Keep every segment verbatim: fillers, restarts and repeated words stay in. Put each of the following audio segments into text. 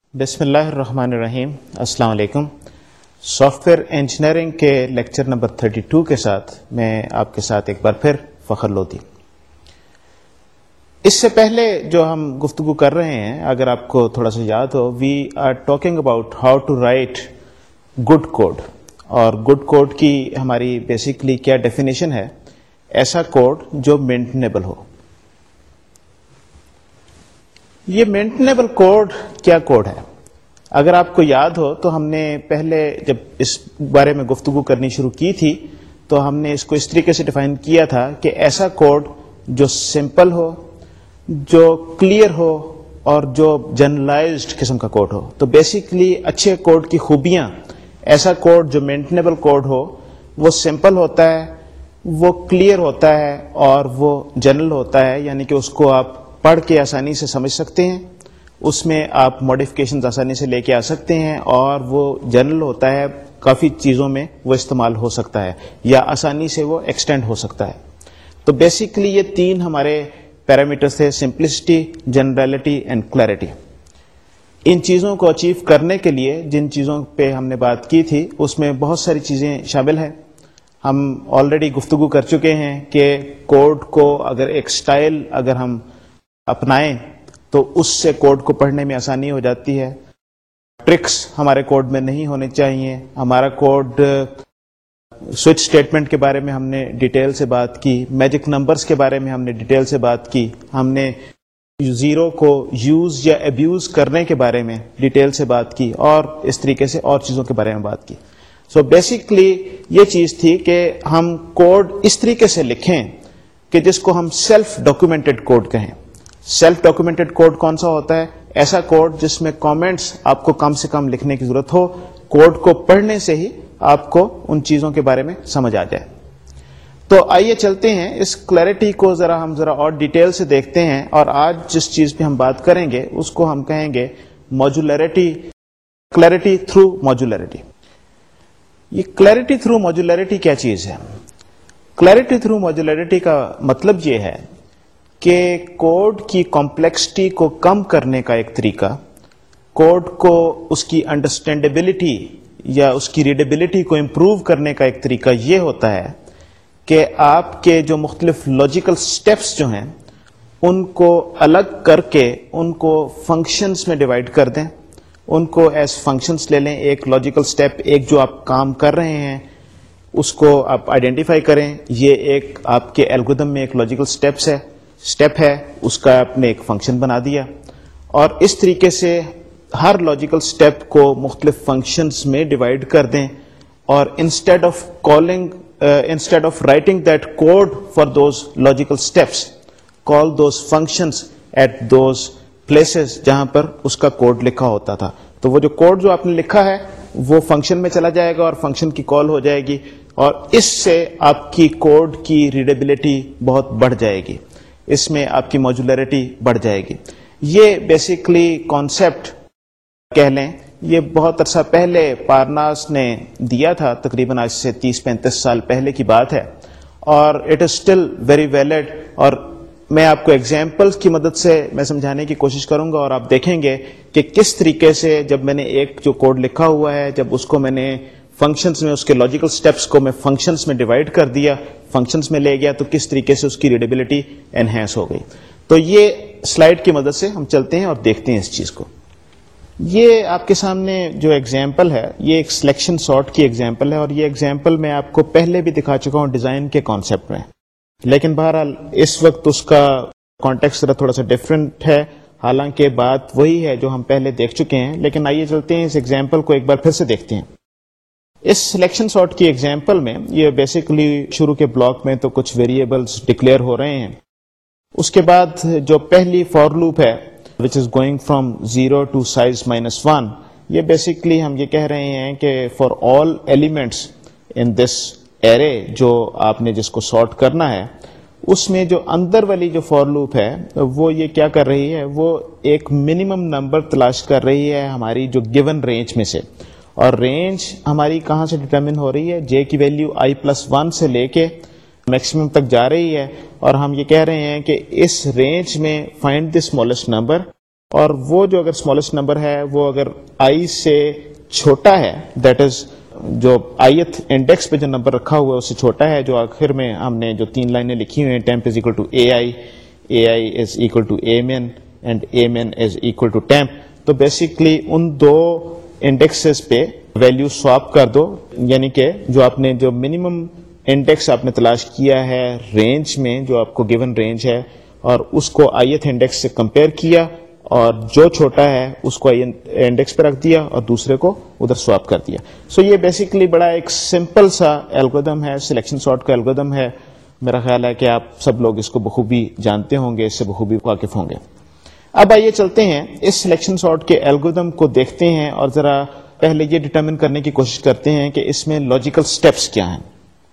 بسم اللہ الرحمن الرحیم. السلام علیکم. سافٹ ویئر انجینئرنگ کے لیکچر نمبر بتیس کے ساتھ میں آپ کے ساتھ ایک بار پھر فخر لودھی. اس سے پہلے جو ہم گفتگو کر رہے ہیں، اگر آپ کو تھوڑا سا یاد ہو، we are talking about how to write good code. اور گڈ کوڈ کی ہماری بیسیکلی کیا ڈیفینیشن ہے؟ ایسا کوڈ جو مینٹینیبل ہو. یہ مینٹینیبل کوڈ کیا کوڈ ہے؟ اگر آپ کو یاد ہو تو ہم نے پہلے جب اس بارے میں گفتگو کرنی شروع کی تھی تو ہم نے اس کو اس طریقے سے ڈیفائن کیا تھا کہ ایسا کوڈ جو سمپل ہو، جو کلیئر ہو اور جو جنرلائزڈ قسم کا کوڈ ہو. تو بیسیکلی اچھے کوڈ کی خوبیاں، ایسا کوڈ جو مینٹینیبل کوڈ ہو، وہ سمپل ہوتا ہے، وہ کلیئر ہوتا ہے اور وہ جنرل ہوتا ہے، یعنی کہ اس کو آپ پڑھ کے آسانی سے سمجھ سکتے ہیں، اس میں آپ موڈیفکیشنز آسانی سے لے کے آ سکتے ہیں، اور وہ جنرل ہوتا ہے، کافی چیزوں میں وہ استعمال ہو سکتا ہے یا آسانی سے وہ ایکسٹینڈ ہو سکتا ہے. تو بیسیکلی یہ تین ہمارے پیرامیٹرز تھے: سمپلسٹی، جنرلٹی اینڈ کلیئرٹی. ان چیزوں کو اچیو کرنے کے لیے جن چیزوں پہ ہم نے بات کی تھی اس میں بہت ساری چیزیں شامل ہیں. ہم آلریڈی گفتگو کر چکے ہیں کہ کوڈ کو اگر ایک سٹائل اگر ہم اپنائیں تو اس سے کوڈ کو پڑھنے میں آسانی ہو جاتی ہے. ٹرکس ہمارے کوڈ میں نہیں ہونے چاہیے. ہمارا کوڈ سوئچ اسٹیٹمنٹ کے بارے میں ہم نے ڈیٹیل سے بات کی، میجک نمبرز کے بارے میں ہم نے ڈیٹیل سے بات کی، ہم نے زیرو کو یوز یا ابیوز کرنے کے بارے میں ڈیٹیل سے بات کی، اور اس طریقے سے اور چیزوں کے بارے میں بات کی. سو بیسیکلی یہ چیز تھی کہ ہم کوڈ اس طریقے سے لکھیں کہ جس کو ہم سیلف ڈاکیومنٹڈ کوڈ کہیں. سیلف ڈاکیومنٹڈ کوڈ کون سا ہوتا ہے؟ ایسا کوڈ جس میں کامنٹس آپ کو کم سے کم لکھنے کی ضرورت ہو، کوڈ کو پڑھنے سے ہی آپ کو ان چیزوں کے بارے میں سمجھ آ جائے. تو آئیے چلتے ہیں اس کلیئرٹی کو ذرا ہم ذرا اور ڈیٹیل سے دیکھتے ہیں، اور آج جس چیز پہ ہم بات کریں گے اس کو ہم کہیں گے ماڈیولیرٹی، کلیئرٹی تھرو ماڈیولیرٹی. یہ کلیئرٹی تھرو ماڈیولیرٹی کیا چیز ہے؟ کلیئرٹی تھرو ماڈیولیرٹی کا مطلب یہ ہے کہ کوڈ کی کمپلیکسٹی کو کم کرنے کا ایک طریقہ، کوڈ کو اس کی انڈرسٹینڈیبلٹی یا اس کی ریڈیبلٹی کو امپروو کرنے کا ایک طریقہ یہ ہوتا ہے کہ آپ کے جو مختلف لاجیکل سٹیپس جو ہیں ان کو الگ کر کے ان کو فنکشنز میں ڈیوائڈ کر دیں، ان کو ایز فنکشنز لے لیں. ایک لاجیکل سٹیپ، ایک جو آپ کام کر رہے ہیں اس کو آپ آئیڈینٹیفائی کریں، یہ ایک آپ کے الگوریدم میں ایک لاجیکل سٹیپس ہے اسٹیپ ہے، اس کا آپ نے ایک فنکشن بنا دیا، اور اس طریقے سے ہر لاجیکل اسٹیپ کو مختلف فنکشنز میں ڈیوائڈ کر دیں، اور instead of calling instead of writing that code for those logical steps, call those functions at those places جہاں پر اس کا کوڈ لکھا ہوتا تھا. تو وہ جو کوڈ جو آپ نے لکھا ہے وہ فنکشن میں چلا جائے گا اور فنکشن کی کال ہو جائے گی، اور اس سے آپ کی کوڈ کی ریڈیبلٹی بہت بڑھ جائے گی، اس میں آپ کی ماڈیولیرٹی بڑھ جائے گی. یہ بیسیکلی کانسیپٹ کہہ لیں، یہ بہت عرصہ پہلے پارناس نے دیا تھا، تقریباً آج سے تیس پینتیس سال پہلے کی بات ہے، اور it is still very valid. اور میں آپ کو ایگزامپلس کی مدد سے میں سمجھانے کی کوشش کروں گا، اور آپ دیکھیں گے کہ کس طریقے سے جب میں نے ایک جو کوڈ لکھا ہوا ہے، جب اس کو میں نے فنکشنز میں، اس کے لاجیکل سٹیپس کو میں فنکشنز میں ڈیوائڈ کر دیا، فنکشنز میں لے گیا، تو کس طریقے سے اس کی ریڈیبلٹی انہینس ہو گئی. تو یہ سلائیڈ کی مدد سے ہم چلتے ہیں اور دیکھتے ہیں اس چیز کو. یہ آپ کے سامنے جو ایگزامپل ہے یہ ایک سلیکشن سارٹ کی ایگزامپل ہے، اور یہ ایگزامپل میں آپ کو پہلے بھی دکھا چکا ہوں ڈیزائن کے کانسیپٹ میں، لیکن بہرحال اس وقت اس کا کانٹیکسٹ ذرا تھوڑا سا ڈفرینٹ ہے، حالانکہ بات وہی ہے جو ہم پہلے دیکھ چکے ہیں. لیکن آئیے چلتے ہیں اس ایگزامپل کو ایک بار پھر سے دیکھتے ہیں. اس سلیکشن سارٹ کی ایگزامپل میں یہ بیسیکلی شروع کے بلاک میں تو کچھ ویریبلز ڈکلیئر ہو رہے ہیں، اس کے بعد جو پہلی فار لوپ ہے which is going from zero to size minus one، یہ بیسیکلی ہم یہ کہہ رہے ہیں کہ for all elements in this array جو آپ نے جس کو سارٹ کرنا ہے، اس میں جو اندر والی جو فار لوپ ہے وہ یہ کیا کر رہی ہے، وہ ایک منیمم نمبر تلاش کر رہی ہے ہماری جو گیون رینج میں سے، اور رینج ہماری کہاں سے ڈٹرمن ہو رہی ہے، جے کی ویلیو آئی پلس ون سے لے کے میکسیمم تک جا رہی ہے، اور ہم یہ کہہ رہے ہیں کہ اس رینج میں فائنڈ دی اسمالسٹ نمبر اور وہ جو اگر اسمالسٹ نمبر ہے وہ اگر آئی سے چھوٹا ہے, دیٹ از جو آئیتھ انڈیکس پہ جو نمبر رکھا ہوا ہے اس سے چھوٹا ہے, جو آخر میں ہم نے جو تین لائنیں لکھی ہوئی ہیں, temp is equal to A I, A I is equal to A min and A min is equal to temp. تو بیسکلی ان دو انڈیکسز پہ ویلیو سواپ کر دو, یعنی کہ جو آپ نے جو منیمم انڈیکس آپ نے تلاش کیا ہے رینج میں, جو آپ کو گیون رینج ہے, اور اس کو آئیتھ انڈیکس سے کمپیئر کیا, اور جو چھوٹا ہے اس کو انڈیکس پہ رکھ دیا اور دوسرے کو ادھر سواپ کر دیا. سو so یہ بیسکلی بڑا ایک سمپل سا الگوریدم ہے, سلیکشن سارٹ کا الگوریدم ہے. میرا خیال ہے کہ آپ سب لوگ اس کو بخوبی جانتے ہوں گے, اس سے بخوبی واقف ہوں گے. اب آئیے چلتے ہیں اس سلیکشن سارٹ کے الگوریدم کو دیکھتے ہیں, اور ذرا پہلے یہ ڈٹرمن کرنے کی کوشش کرتے ہیں کہ اس میں لاجیکل سٹیپس کیا ہیں.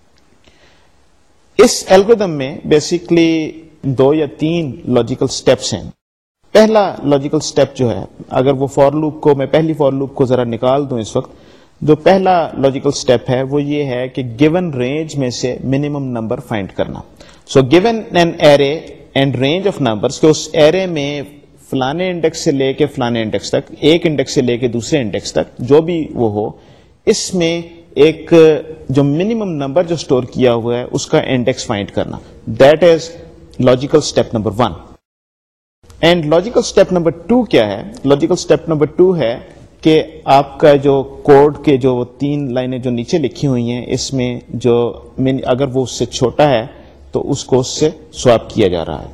اس الگوریدم میں بیسکلی دو یا تین لاجیکل سٹیپس ہیں. پہلا لاجیکل سٹیپ جو ہے, اگر وہ فور لوپ کو میں پہلی فور لوپ کو ذرا نکال دوں اس وقت, جو پہلا لاجیکل سٹیپ ہے وہ یہ ہے کہ گیون رینج میں سے منیمم نمبر فائنڈ کرنا. So given an array and range of numbers, کہ اس ایرے میں فلانے انڈیکس سے لے کے فلانے انڈیکس تک, ایک انڈیکس سے لے کے دوسرے انڈیکس تک, جو بھی وہ ہو, اس میں ایک جو منیمم نمبر جو اسٹور کیا ہوا ہے اس کا انڈیکس فائنڈ کرنا. That is logical step number one. And logical step number two کیا ہے؟ لاجیکل اسٹیپ نمبر ٹو ہے کہ آپ کا جو کوڈ کے جو تین لائنیں جو نیچے لکھی ہوئی ہیں, اس میں جو اگر وہ اس سے چھوٹا ہے تو اس کو اس سے سواپ کیا جا رہا ہے.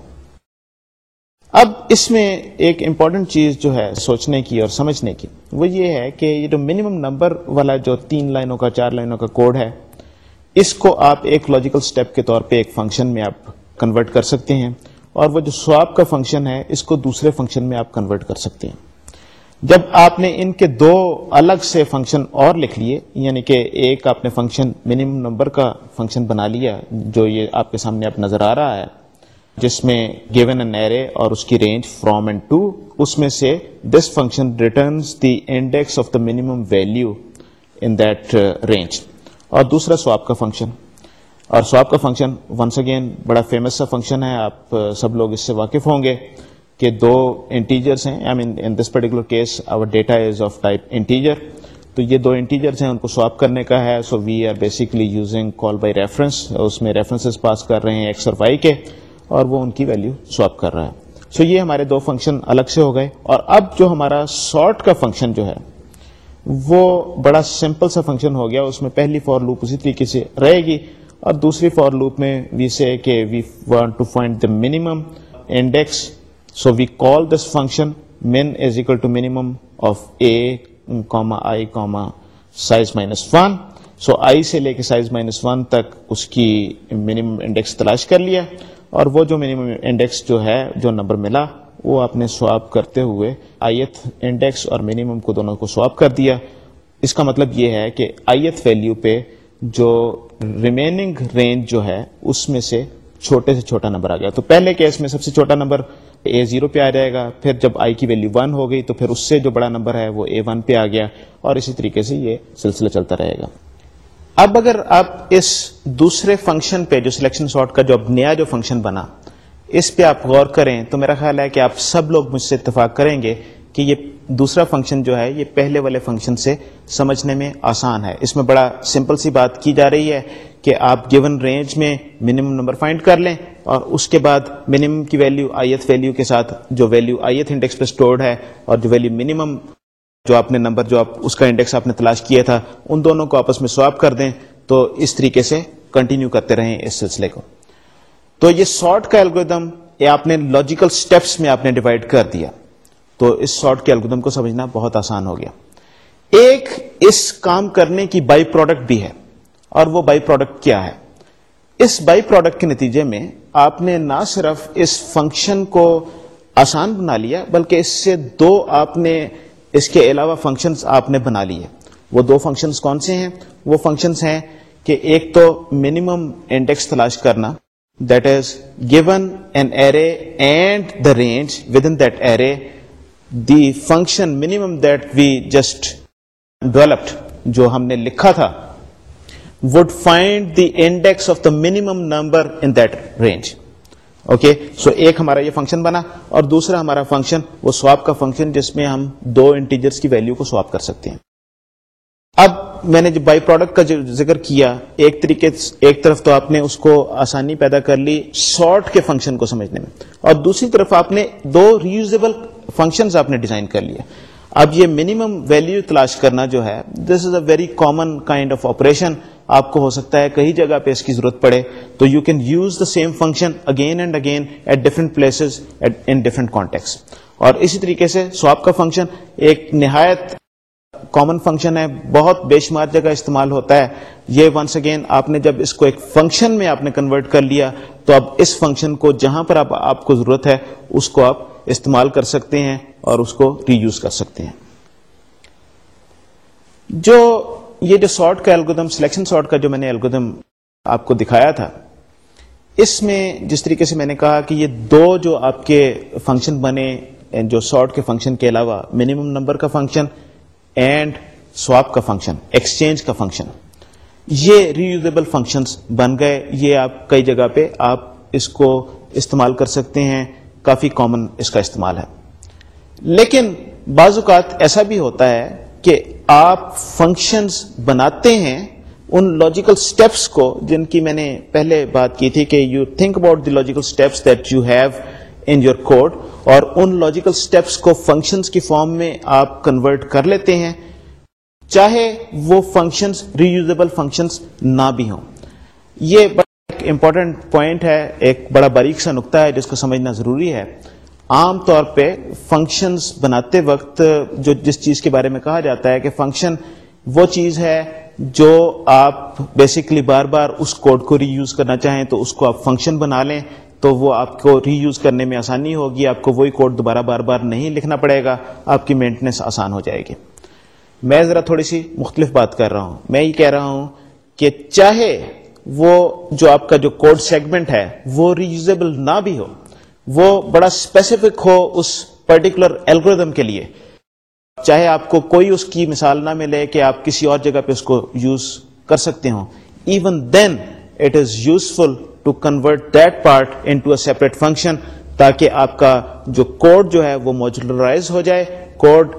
اب اس میں ایک امپورٹنٹ چیز جو ہے سوچنے کی اور سمجھنے کی, وہ یہ ہے کہ یہ جو منیمم نمبر والا جو تین لائنوں کا چار لائنوں کا کوڈ ہے, اس کو آپ ایک لاجیکل سٹیپ کے طور پہ ایک فنکشن میں آپ کنورٹ کر سکتے ہیں, اور وہ جو سواپ کا فنکشن ہے اس کو دوسرے فنکشن میں آپ کنورٹ کر سکتے ہیں. جب آپ نے ان کے دو الگ سے فنکشن اور لکھ لیے, یعنی کہ ایک آپ نے فنکشن منیمم نمبر کا فنکشن بنا لیا جو یہ آپ کے سامنے آپ نظر آ رہا ہے, جس میں گیون این ایرے اور اس کی رینج فرام اینڈ ٹو, اس میں سے this function returns the index of the minimum value in that range, اور دوسرا سواپ کا فنکشن. اور سواپ کا فنکشن ونس اگین بڑا فیمس سا فنکشن ہے, آپ سب لوگ اس سے واقف ہوں گے کہ دو انٹیجرز ہیں, I mean in this particular case our data is of type integer, تو یہ دو انٹیجرز ہیں, ان کو سواپ کرنے کا ہے. So we are basically using call by reference, اس میں ریفرنسز پاس کر رہے ہیں ایکس اور وائی کے, اور وہ ان کی ویلیو سواپ کر رہا ہے. سو so یہ ہمارے دو فنکشن الگ سے ہو گئے. اور اب جو ہمارا سارٹ کا فنکشن جو ہے وہ بڑا سمپل سا فنکشن ہو گیا. اس میں پہلی فور لوپ اسی طریقے سے رہے گی, اور دوسری فور لوپ میں وی سے کہ we want to find the minimum index, so we call this function min is equal to minimum of A comma I comma size minus one. So I سے لے کے size minus one تک اس کی minimum index تلاش کر لیا, اور وہ جو منیمم انڈیکس جو ہے جو نمبر ملا وہ آپ نے سواپ کرتے ہوئے آئیتھ انڈیکس اور منیمم کو دونوں کو سواپ کر دیا. اس کا مطلب یہ ہے کہ آئیتھ ویلیو پہ جو ریمیننگ رینج جو ہے اس میں سے چھوٹے سے چھوٹا نمبر آ گیا. تو پہلے کیس میں سب سے چھوٹا نمبر اے زیرو پہ آ جائے گا, پھر جب آئی کی ویلیو ون ہو گئی تو پھر اس سے جو بڑا نمبر ہے وہ اے ون پہ آ گیا, اور اسی طریقے سے یہ سلسلہ چلتا رہے گا. اب اگر آپ اس دوسرے فنکشن پہ جو سلیکشن سارٹ کا جو اب نیا جو فنکشن بنا, اس پہ آپ غور کریں تو میرا خیال ہے کہ آپ سب لوگ مجھ سے اتفاق کریں گے کہ یہ دوسرا فنکشن جو ہے یہ پہلے والے فنکشن سے سمجھنے میں آسان ہے. اس میں بڑا سمپل سی بات کی جا رہی ہے کہ آپ گیون رینج میں منیمم نمبر فائنڈ کر لیں, اور اس کے بعد منیمم کی ویلیو آئیتھ ویلیو کے ساتھ جو ویلیو آئیتھ انڈیکس پہ اسٹورڈ ہے, اور جو ویلیو منیمم جو آپ نے نمبر جو آپ اس کا انڈیکس آپ نے تلاش کیا تھا, ان دونوں کو آپس میں سواپ کر دیں. تو اس طریقے سے کنٹینیو کرتے رہیں اس سلسلے کو. تو یہ سارٹ کا الگوریدم یہ آپ نے لاجیکل سٹیپس میں آپ نے ڈیوائڈ کر دیا, تو اس سارٹ کے الگوریدم کو سمجھنا بہت آسان ہو گیا. ایک اس کام کرنے کی بائی پروڈکٹ بھی ہے, اور وہ بائی پروڈکٹ کیا ہے؟ اس بائی پروڈکٹ کے نتیجے میں آپ نے نہ صرف اس فنکشن کو آسان بنا لیا, بلکہ اس سے دو آپ نے اس کے علاوہ فنکشنز آپ نے بنا لیے. وہ دو فنکشنز کون سے ہیں؟ وہ فنکشنز ہیں کہ ایک تو منیمم انڈیکس تلاش کرنا, that is given an array and the range within that array, the function minimum that we just developed جو ہم نے لکھا تھا would find the index of the minimum number in that range. Okay so ایک ہمارا یہ function بنا, اور دوسرا ہمارا فنکشن وہ سواپ کا فنکشن جس میں ہم دو انٹیجرز کی ویلیو کو سواپ کر سکتے ہیں. اب میں نے جو بائی پروڈکٹ کا جو ذکر کیا, ایک طریقے ایک طرف تو آپ نے اس کو آسانی پیدا کر لی سارٹ کے فنکشن کو سمجھنے میں, اور دوسری طرف آپ نے دو ریوزیبل فنکشنز آپ نے ڈیزائن کر لیے. اب یہ منیمم ویلیو تلاش کرنا جو ہے, this is a very common kind of operation. آپ کو ہو سکتا ہے کئی جگہ پہ اس کی ضرورت پڑے, تو you can use the same function again and again at different places in different context. اور اسی طریقے سے سواپ کا فنکشن ایک نہایت کامن فنکشن ہے, بہت بے شمار جگہ استعمال ہوتا ہے. یہ ونس اگین آپ نے جب اس کو ایک فنکشن میں آپ نے کنورٹ کر لیا, تو اب اس فنکشن کو جہاں پر آپ, آپ کو ضرورت ہے اس کو آپ استعمال کر سکتے ہیں اور اس کو ری یوز کر سکتے ہیں. جو یہ جو سارٹ کا الگورتھم, سلیکشن سارٹ کا جو میں نے الگورتھم آپ کو دکھایا تھا, اس میں جس طریقے سے میں نے کہا کہ یہ دو جو آپ کے فنکشن بنے, جو سارٹ کے فنکشن کے علاوہ منیمم نمبر کا فنکشن اینڈ سواپ کا فنکشن, ایکسچینج کا فنکشن, یہ ری یوزیبل فنکشنز بن گئے. یہ آپ کئی جگہ پہ آپ اس کو استعمال کر سکتے ہیں, کافی کامن اس کا استعمال ہے. لیکن بعض اوقات ایسا بھی ہوتا ہے کہ آپ فنکشنز بناتے ہیں ان لاجیکل سٹیپس کو جن کی میں نے پہلے بات کی تھی کہ you think about the logical steps that you have in your code, اور ان لاجیکل سٹیپس کو فنکشنز کی فارم میں آپ کنورٹ کر لیتے ہیں, چاہے وہ فنکشنز ری یوزیبل فنکشنز نہ بھی ہوں. یہ بڑا ایک امپورٹنٹ پوائنٹ ہے, ایک بڑا باریک سا نقطہ ہے جس کو سمجھنا ضروری ہے. عام طور پہ فنکشنز بناتے وقت جو جس چیز کے بارے میں کہا جاتا ہے کہ فنکشن وہ چیز ہے جو آپ بیسکلی بار بار اس کوڈ کو ری یوز کرنا چاہیں تو اس کو آپ فنکشن بنا لیں, تو وہ آپ کو ری یوز کرنے میں آسانی ہوگی, آپ کو وہی کوڈ دوبارہ بار بار نہیں لکھنا پڑے گا, آپ کی مینٹیننس آسان ہو جائے گی. میں ذرا تھوڑی سی مختلف بات کر رہا ہوں. میں یہ کہہ رہا ہوں کہ چاہے وہ جو آپ کا جو کوڈ سیگمنٹ ہے وہ ری یوزیبل نہ بھی ہو, وہ بڑا اسپیسیفک ہو اس پرٹیکولر الگورتھم کے لیے, چاہے آپ کو کوئی اس کی مثال نہ ملے کہ آپ کسی اور جگہ پہ اس کو یوز کر سکتے ہوں, even then it is useful to convert that part into a separate function, تاکہ آپ کا جو کوڈ جو ہے وہ ماڈیولرائز ہو جائے. کوڈ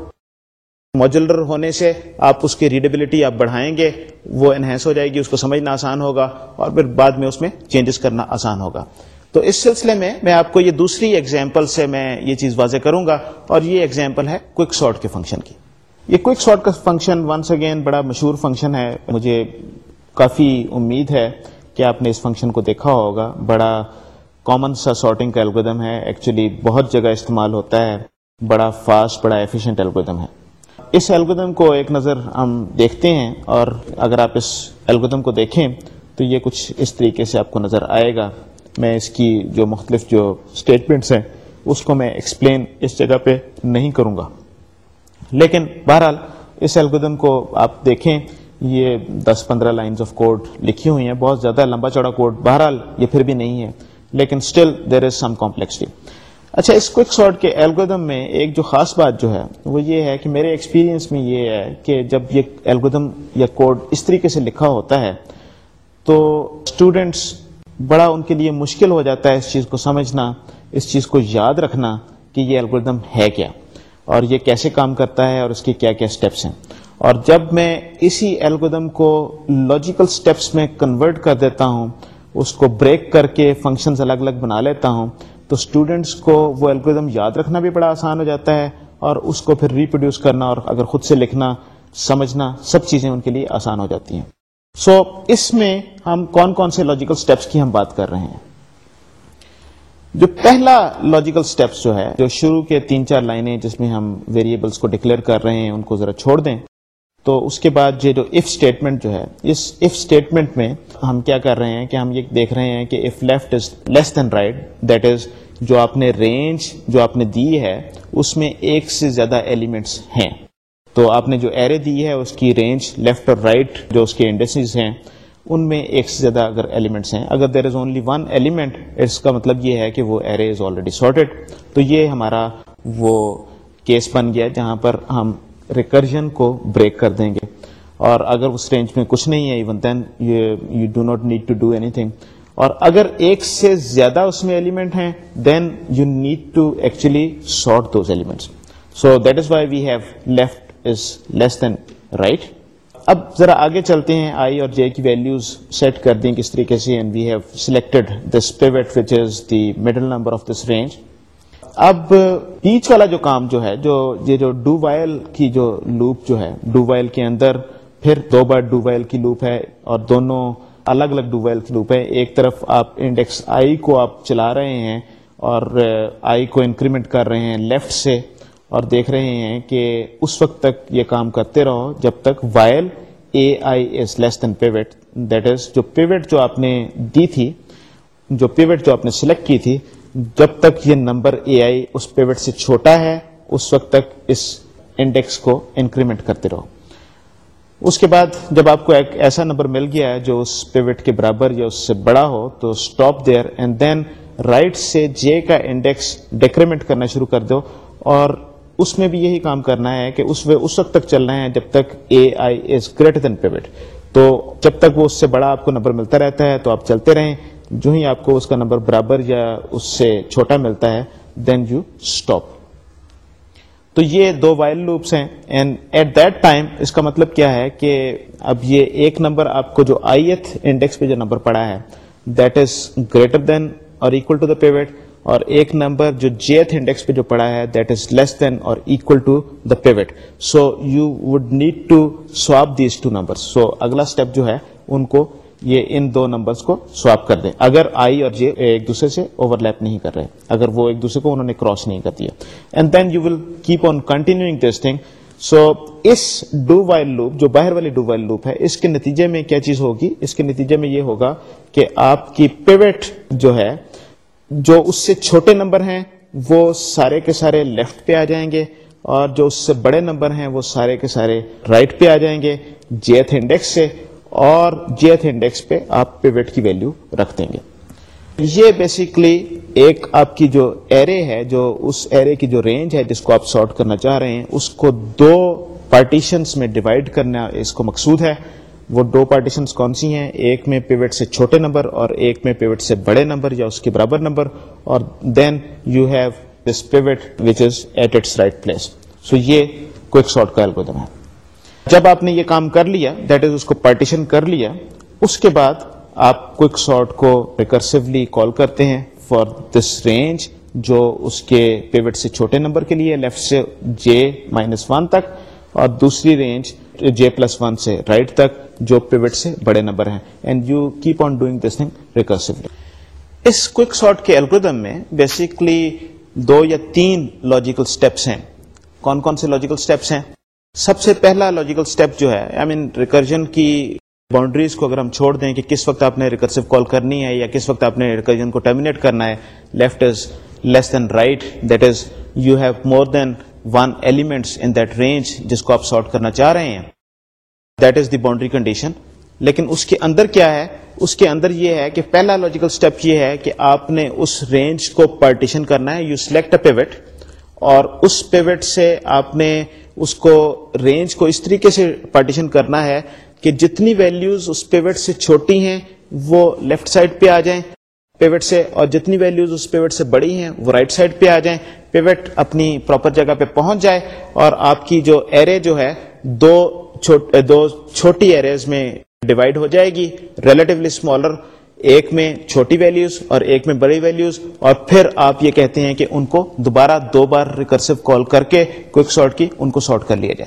ماڈیولر ہونے سے آپ اس کی ریڈیبلٹی آپ بڑھائیں گے, وہ انہینس ہو جائے گی, اس کو سمجھنا آسان ہوگا, اور پھر بعد میں اس میں چینجز کرنا آسان ہوگا. تو اس سلسلے میں میں آپ کو یہ دوسری ایگزامپل سے میں یہ چیز واضح کروں گا, اور یہ ایگزامپل ہے کوئک سارٹ کے فنکشن کی. یہ کوئک سارٹ کا فنکشن ونس اگین بڑا مشہور فنکشن ہے, مجھے کافی امید ہے کہ آپ نے اس فنکشن کو دیکھا ہوگا. بڑا کامن سا سارٹنگ کا الگورتھم ہے, ایکچولی بہت جگہ استعمال ہوتا ہے, بڑا فاسٹ بڑا ایفیشینٹ الگورتھم ہے. اس الگورتھم کو ایک نظر ہم دیکھتے ہیں, اور اگر آپ اس الگورتھم کو دیکھیں تو یہ کچھ اس طریقے سے آپ کو نظر آئے گا. میں اس کی جو مختلف جو اسٹیٹمنٹس ہیں اس کو میں ایکسپلین اس جگہ پہ نہیں کروں گا, لیکن بہرحال اس الگورتھم کو آپ دیکھیں, یہ دس پندرہ لائنز آف کوڈ لکھی ہوئی ہیں, بہت زیادہ لمبا چوڑا کوڈ بہرحال یہ پھر بھی نہیں ہے, لیکن still there is some complexity. اچھا, اس کوئک سارٹ کے الگورتھم میں ایک جو خاص بات جو ہے وہ یہ ہے کہ میرے ایکسپیرینس میں یہ ہے کہ جب یہ الگورتھم یا کوڈ اس طریقے سے لکھا ہوتا ہے تو اسٹوڈینٹس بڑا ان کے لیے مشکل ہو جاتا ہے اس چیز کو سمجھنا, اس چیز کو یاد رکھنا کہ یہ الگورتھم ہے کیا اور یہ کیسے کام کرتا ہے اور اس کے کیا کیا سٹیپس ہیں. اور جب میں اسی الگورتھم کو لاجیکل سٹیپس میں کنورٹ کر دیتا ہوں, اس کو بریک کر کے فنکشنز الگ الگ بنا لیتا ہوں, تو اسٹوڈینٹس کو وہ الگورتھم یاد رکھنا بھی بڑا آسان ہو جاتا ہے, اور اس کو پھر ریپروڈیوس کرنا اور اگر خود سے لکھنا سمجھنا سب چیزیں ان کے لیے آسان ہو جاتی ہیں. سو so, اس میں ہم کون کون سے لاجیکل سٹیپس کی ہم بات کر رہے ہیں. جو پہلا لاجیکل سٹیپس جو ہے, جو شروع کے تین چار لائنیں جس میں ہم ویریبلس کو ڈکلیئر کر رہے ہیں ان کو ذرا چھوڑ دیں, تو اس کے بعد یہ جو اف اسٹیٹمنٹ جو ہے, اس اف اسٹیٹمنٹ میں ہم کیا کر رہے ہیں کہ ہم یہ دیکھ رہے ہیں کہ if left is less than right, that is جو آپ نے رینج جو آپ نے دی ہے اس میں ایک سے زیادہ ایلیمنٹس ہیں, تو آپ نے جو ایرے دی ہے اس کی رینج لیفٹ اور رائٹ جو اس کے انڈیسز ہیں ان میں ایک سے زیادہ اگر ایلیمنٹس ہیں, اگر there is only one element, اس کا مطلب یہ ہے کہ وہ ایرے از آلریڈی سارٹیڈ. تو یہ ہمارا وہ کیس بن گیا جہاں پر ہم ریکرجن کو بریک کر دیں گے, اور اگر اس رینج میں کچھ نہیں ہے even then you do not need to do anything. اور اگر ایک سے زیادہ اس میں ایلیمنٹ ہیں then you need to actually sort those elements. So that is why we have left is less than right. اب ذرا آگے چلتے ہیں, آئی اور جے کی ویلیوز سیٹ کر دیں کس طریقے سے, and we have selected this pivot which is the middle number of this range. اب بیچ والا جو کام جو ہے, جو یہ جو ڈو وائل کی جو لوپ جو ہے, ڈو وائل کے اندر پھر دو بار ڈو وائل کی لوپ ہے اور دونوں الگ الگ ڈو وائل کی لوپ ہے. ایک طرف آپ انڈیکس آئی کو آپ چلا رہے ہیں اور آئی کو انکریمنٹ کر رہے ہیں لیفٹ سے, اور دیکھ رہے ہیں کہ اس وقت تک یہ کام کرتے رہو جب تک while A I is less than pivot, that is جو پیوٹ جو آپ نے دی تھی, جو پیوٹ جو آپ نے سلیکٹ کی تھی, جب تک یہ نمبر اے آئی اس پیوٹ سے چھوٹا ہے اس وقت تک اس انڈیکس کو انکریمنٹ کرتے رہو. اس کے بعد جب آپ کو ایک ایسا نمبر مل گیا ہے جو اس پیوٹ کے برابر یا اس سے بڑا ہو تو stop there and then right سے جے کا انڈیکس ڈیکریمنٹ کرنا شروع کر دو, اور اس میں بھی یہی کام کرنا ہے کہ اس اس وقت تک چلنا ہے جب تک اے I is greater than pivot. تو جب تک وہ اس سے بڑا آپ کو نمبر ملتا رہتا ہے تو آپ چلتے رہیں, جو ہی آپ کو اس کا نمبر برابر یا اس سے چھوٹا ملتا ہے دین یو اسٹاپ. تو یہ دو وائل لوپس ہیں, اینڈ ایٹ دیٹ ٹائم اس کا مطلب کیا ہے کہ اب یہ ایک نمبر آپ کو جو آئی ایتھ انڈیکس پہ جو نمبر پڑا ہے دیٹ از گریٹر دین اور اکول ٹو دا پیوٹ, اور ایک نمبر جو جیتھ انڈیکس پہ جو پڑا ہے دیٹ از لیس دین اور equal to the pivot. So you would need to swap these two numbers. سو اگلا اسٹیپ جو ہے ان کو یہ ان دو نمبرز کو سواپ کر دیں اگر آئی اور جے ایک دوسرے سے اوور لیپ نہیں کر رہے, اگر وہ ایک دوسرے کو انہوں نے کراس نہیں کر دیا, and then you will keep on continuing this thing. سو اس ڈو وائل لوپ جو باہر والی ڈو وائل لوپ ہے, اس کے نتیجے میں کیا چیز ہوگی, اس کے نتیجے میں یہ ہوگا کہ آپ کی پیوٹ جو ہے جو اس سے چھوٹے نمبر ہیں وہ سارے کے سارے لیفٹ پہ آ جائیں گے, اور جو اس سے بڑے نمبر ہیں وہ سارے کے سارے رائٹ پہ آ جائیں گے جیتھ انڈیکس سے, اور جیتھ انڈیکس پہ آپ پیوٹ کی ویلیو رکھ دیں گے. یہ بیسیکلی ایک آپ کی جو ایرے ہے, جو اس ایرے کی جو رینج ہے جس کو آپ سارٹ کرنا چاہ رہے ہیں, اس کو دو پارٹیشنز میں ڈیوائڈ کرنا اس کو مقصود ہے. وہ دو پارٹیشنز کون سی ہیں, ایک میں پیوٹ سے چھوٹے نمبر اور ایک میں پیوٹ سے بڑے نمبر یا اس کے برابر نمبر, اور then you have this pivot which is at its right place. سو یہ کوئک سارٹ کا الگورتھم ہے. جب آپ نے یہ کام کر لیا, دیٹ از اس کو پارٹیشن کر لیا, اس کے بعد آپ کوئک سارٹ کو ریکرسively کال کرتے ہیں فار دس رینج جو اس کے پیوٹ سے چھوٹے نمبر کے لیے لیفٹ سے جے مائنس ون تک, اور دوسری رینج جے پلس ون سے رائٹ تک جو پیوٹ سے بڑے نمبر ہیں, and you keep on doing this thing recursively. اس کوئک سارٹ کے الگورتھم میں بیسیکلی دو یا تین لاجیکل اسٹیپس ہیں. کون کون سے لاجیکل اسٹیپس ہیں؟ سب سے پہلا لاجیکل اسٹیپ جو ہے, آئی مین ریکرجن کی باؤنڈریز کو اگر ہم چھوڑ دیں کہ کس وقت آپ نے ریکرسو کال کرنی ہے یا کس وقت آپ نے ریکرجن کو ٹرمینیٹ کرنا ہے, left is less than right, that is you have more than one elements in that range جس کو آپ سارٹ کرنا چاہ رہے ہیں, that is the boundary condition. لیکن اس کے اندر کیا ہے, اس کے اندر یہ ہے کہ پہلا لاجیکل اسٹیپ یہ ہے کہ آپ نے اس رینج کو پارٹیشن کرنا ہے. یو سلیکٹ اے پیوٹ, اور اس پیوٹ سے آپ نے اس کو رینج کو اس طریقے سے پارٹیشن کرنا ہے کہ جتنی ویلیوز اس پیوٹ سے چھوٹی ہیں وہ لیفٹ سائڈ پہ آ جائیں پیوٹ سے, اور جتنی ویلیوز اس پیوٹ سے بڑی ہیں وہ رائٹ سائڈ پہ آ جائیں. پیوٹ اپنی پراپر جگہ پہ پہنچ جائے اور آپ کی جو ایرے جو ہے دو چھوٹ, دو چھوٹی ایریز میں ڈیوائڈ ہو جائے گی, ریلیٹیولی اسمالر, ایک میں چھوٹی ویلیوز اور ایک میں بڑی ویلیوز, اور پھر آپ یہ کہتے ہیں کہ ان کو دوبارہ دو بار ریکرسو کال کر کے کوئک سارٹ کی ان کو سارٹ کر لیا جائے.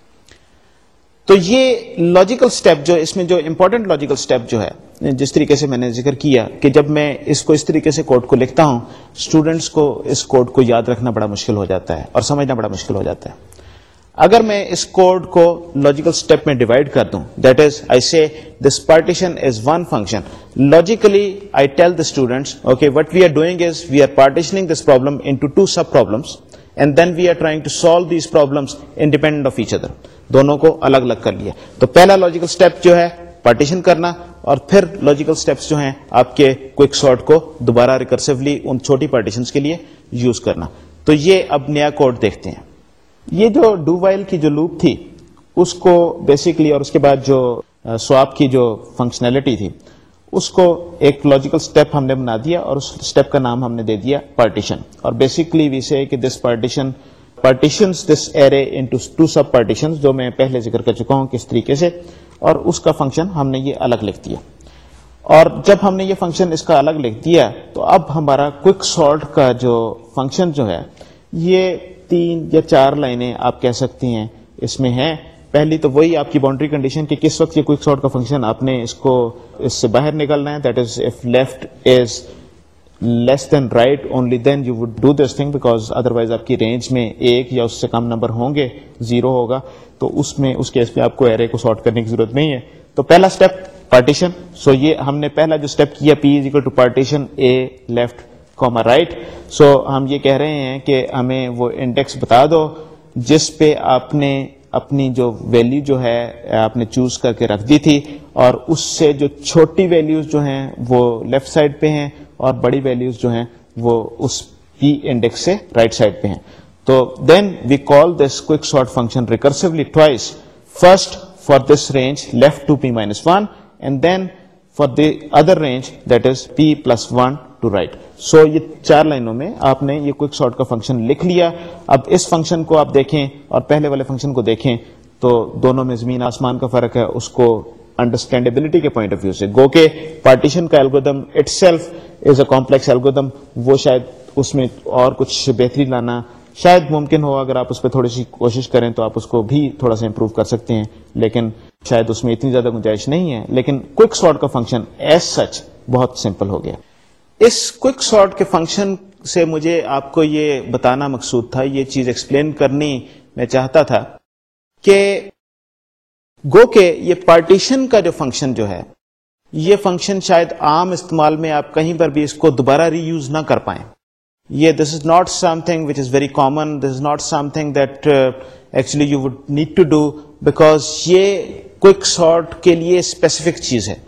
تو یہ لاجیکل سٹیپ جو اس میں جو امپورٹنٹ لاجیکل سٹیپ جو ہے جس طریقے سے میں نے ذکر کیا کہ جب میں اس کو اس طریقے سے کوڈ کو لکھتا ہوں اسٹوڈنٹس کو اس کوڈ کو یاد رکھنا بڑا مشکل ہو جاتا ہے اور سمجھنا بڑا مشکل ہو جاتا ہے. اگر میں اس کوڈ کو لاجیکل سٹیپ میں ڈیوائڈ کر دوں, that is I say this partition is one function, logically I tell the students okay what we are doing is we are partitioning this problem into two sub problems and then we are trying to solve these problems independent of each other. دونوں کو الگ الگ کر لیا. تو پہلا logical step جو ہے پارٹیشن کرنا, اور پھر لاجیکل سٹیپس جو ہیں آپ کے کوئک سارٹ کو دوبارہ ریکرسively ان چھوٹی پارٹیشنز کے لیے یوز کرنا. تو یہ اب نیا کوڈ دیکھتے ہیں. یہ جو ڈو وائل کی جو لوپ تھی اس کو بیسیکلی, اور اس کے بعد جو سواپ کی جو فنکشنلٹی تھی اس کو ایک لاجیکل اسٹیپ ہم نے بنا دیا اور اس اسٹیپ کا نام ہم نے دے دیا پارٹیشن. اور basically we say that this partition partitions this array into two sub partitions, جو میں پہلے ذکر کر چکا ہوں کس طریقے سے, اور اس کا فنکشن ہم نے یہ الگ لکھ دیا. اور جب ہم نے یہ فنکشن اس کا الگ لکھ دیا تو اب ہمارا کوئک سارٹ کا جو فنکشن جو ہے یہ تین یا چار لائنیں آپ کہہ سکتی ہیں اس میں ہیں. پہلی تو وہی آپ کی باؤنڈری کنڈیشن کہ کس وقت یہ کوئک سارٹ کا فنکشن آپ نے اس کو اس سے باہر نکلنا ہے, that is if left is less than right only then you would do this thing, because otherwise آپ کی رینج میں ایک یا اس سے کم نمبر ہوں گے, زیرو ہوگا, تو اس میں اس کیس میں آپ کو ایرے کو سارٹ کرنے کی ضرورت نہیں ہے. تو پہلا اسٹیپ پارٹیشن. سو یہ ہم نے پہلا جو اسٹیپ کیا P is equal to partition A left comma right. سو ہم یہ کہہ رہے ہیں کہ ہمیں وہ انڈیکس بتا دو جس پہ آپ نے اپنی جو ویلیو جو ہے آپ نے چوز کر کے رکھ دی تھی, اور اس سے جو چھوٹی ویلیوز جو ہیں وہ لیفٹ سائڈ پہ ہیں اور بڑی ویلیوز جو ہیں وہ اس پی انڈیکس سے رائٹ سائڈ پہ ہیں. تو then we call this quick sort function recursively twice, first for this range left to p minus one and then for the other range that is p plus one to right. So یہ چار لائنوں میں آپ نے یہ quick sort کا function لکھ لیا. اب اس فنکشن کو آپ دیکھیں اور پہلے والے فنکشن کو دیکھیں تو دونوں میں زمین آسمان کا فرق ہے. اس کو انڈرسٹینڈیبلٹی کے پوائنٹ آف ویو سے گو کہ پارٹیشن کا algorithm itself is a complex algorithm, وہ شاید اس میں اور کچھ بہتری لانا شاید ممکن ہو, اگر آپ اس پہ تھوڑی سی کوشش کریں تو آپ اس کو بھی تھوڑا سا امپروو کر سکتے ہیں, لیکن شاید اس میں اتنی زیادہ گنجائش نہیں ہے. لیکن کوئک سارٹ کا فنکشن ایز سچ بہت سمپل ہو گیا. اس کوئک سارٹ کے فنکشن سے مجھے آپ کو یہ بتانا مقصود تھا, یہ چیز ایکسپلین کرنی میں چاہتا تھا کہ گو کہ یہ پارٹیشن کا جو فنکشن جو ہے یہ فنکشن شاید عام استعمال میں آپ کہیں پر بھی اس کو دوبارہ ری یوز نہ کر پائیں. یہ this is not something which is very common, this is not something that actually you would need to do, because یہ کوئک سارٹ کے لیے اسپیسیفک چیز ہے.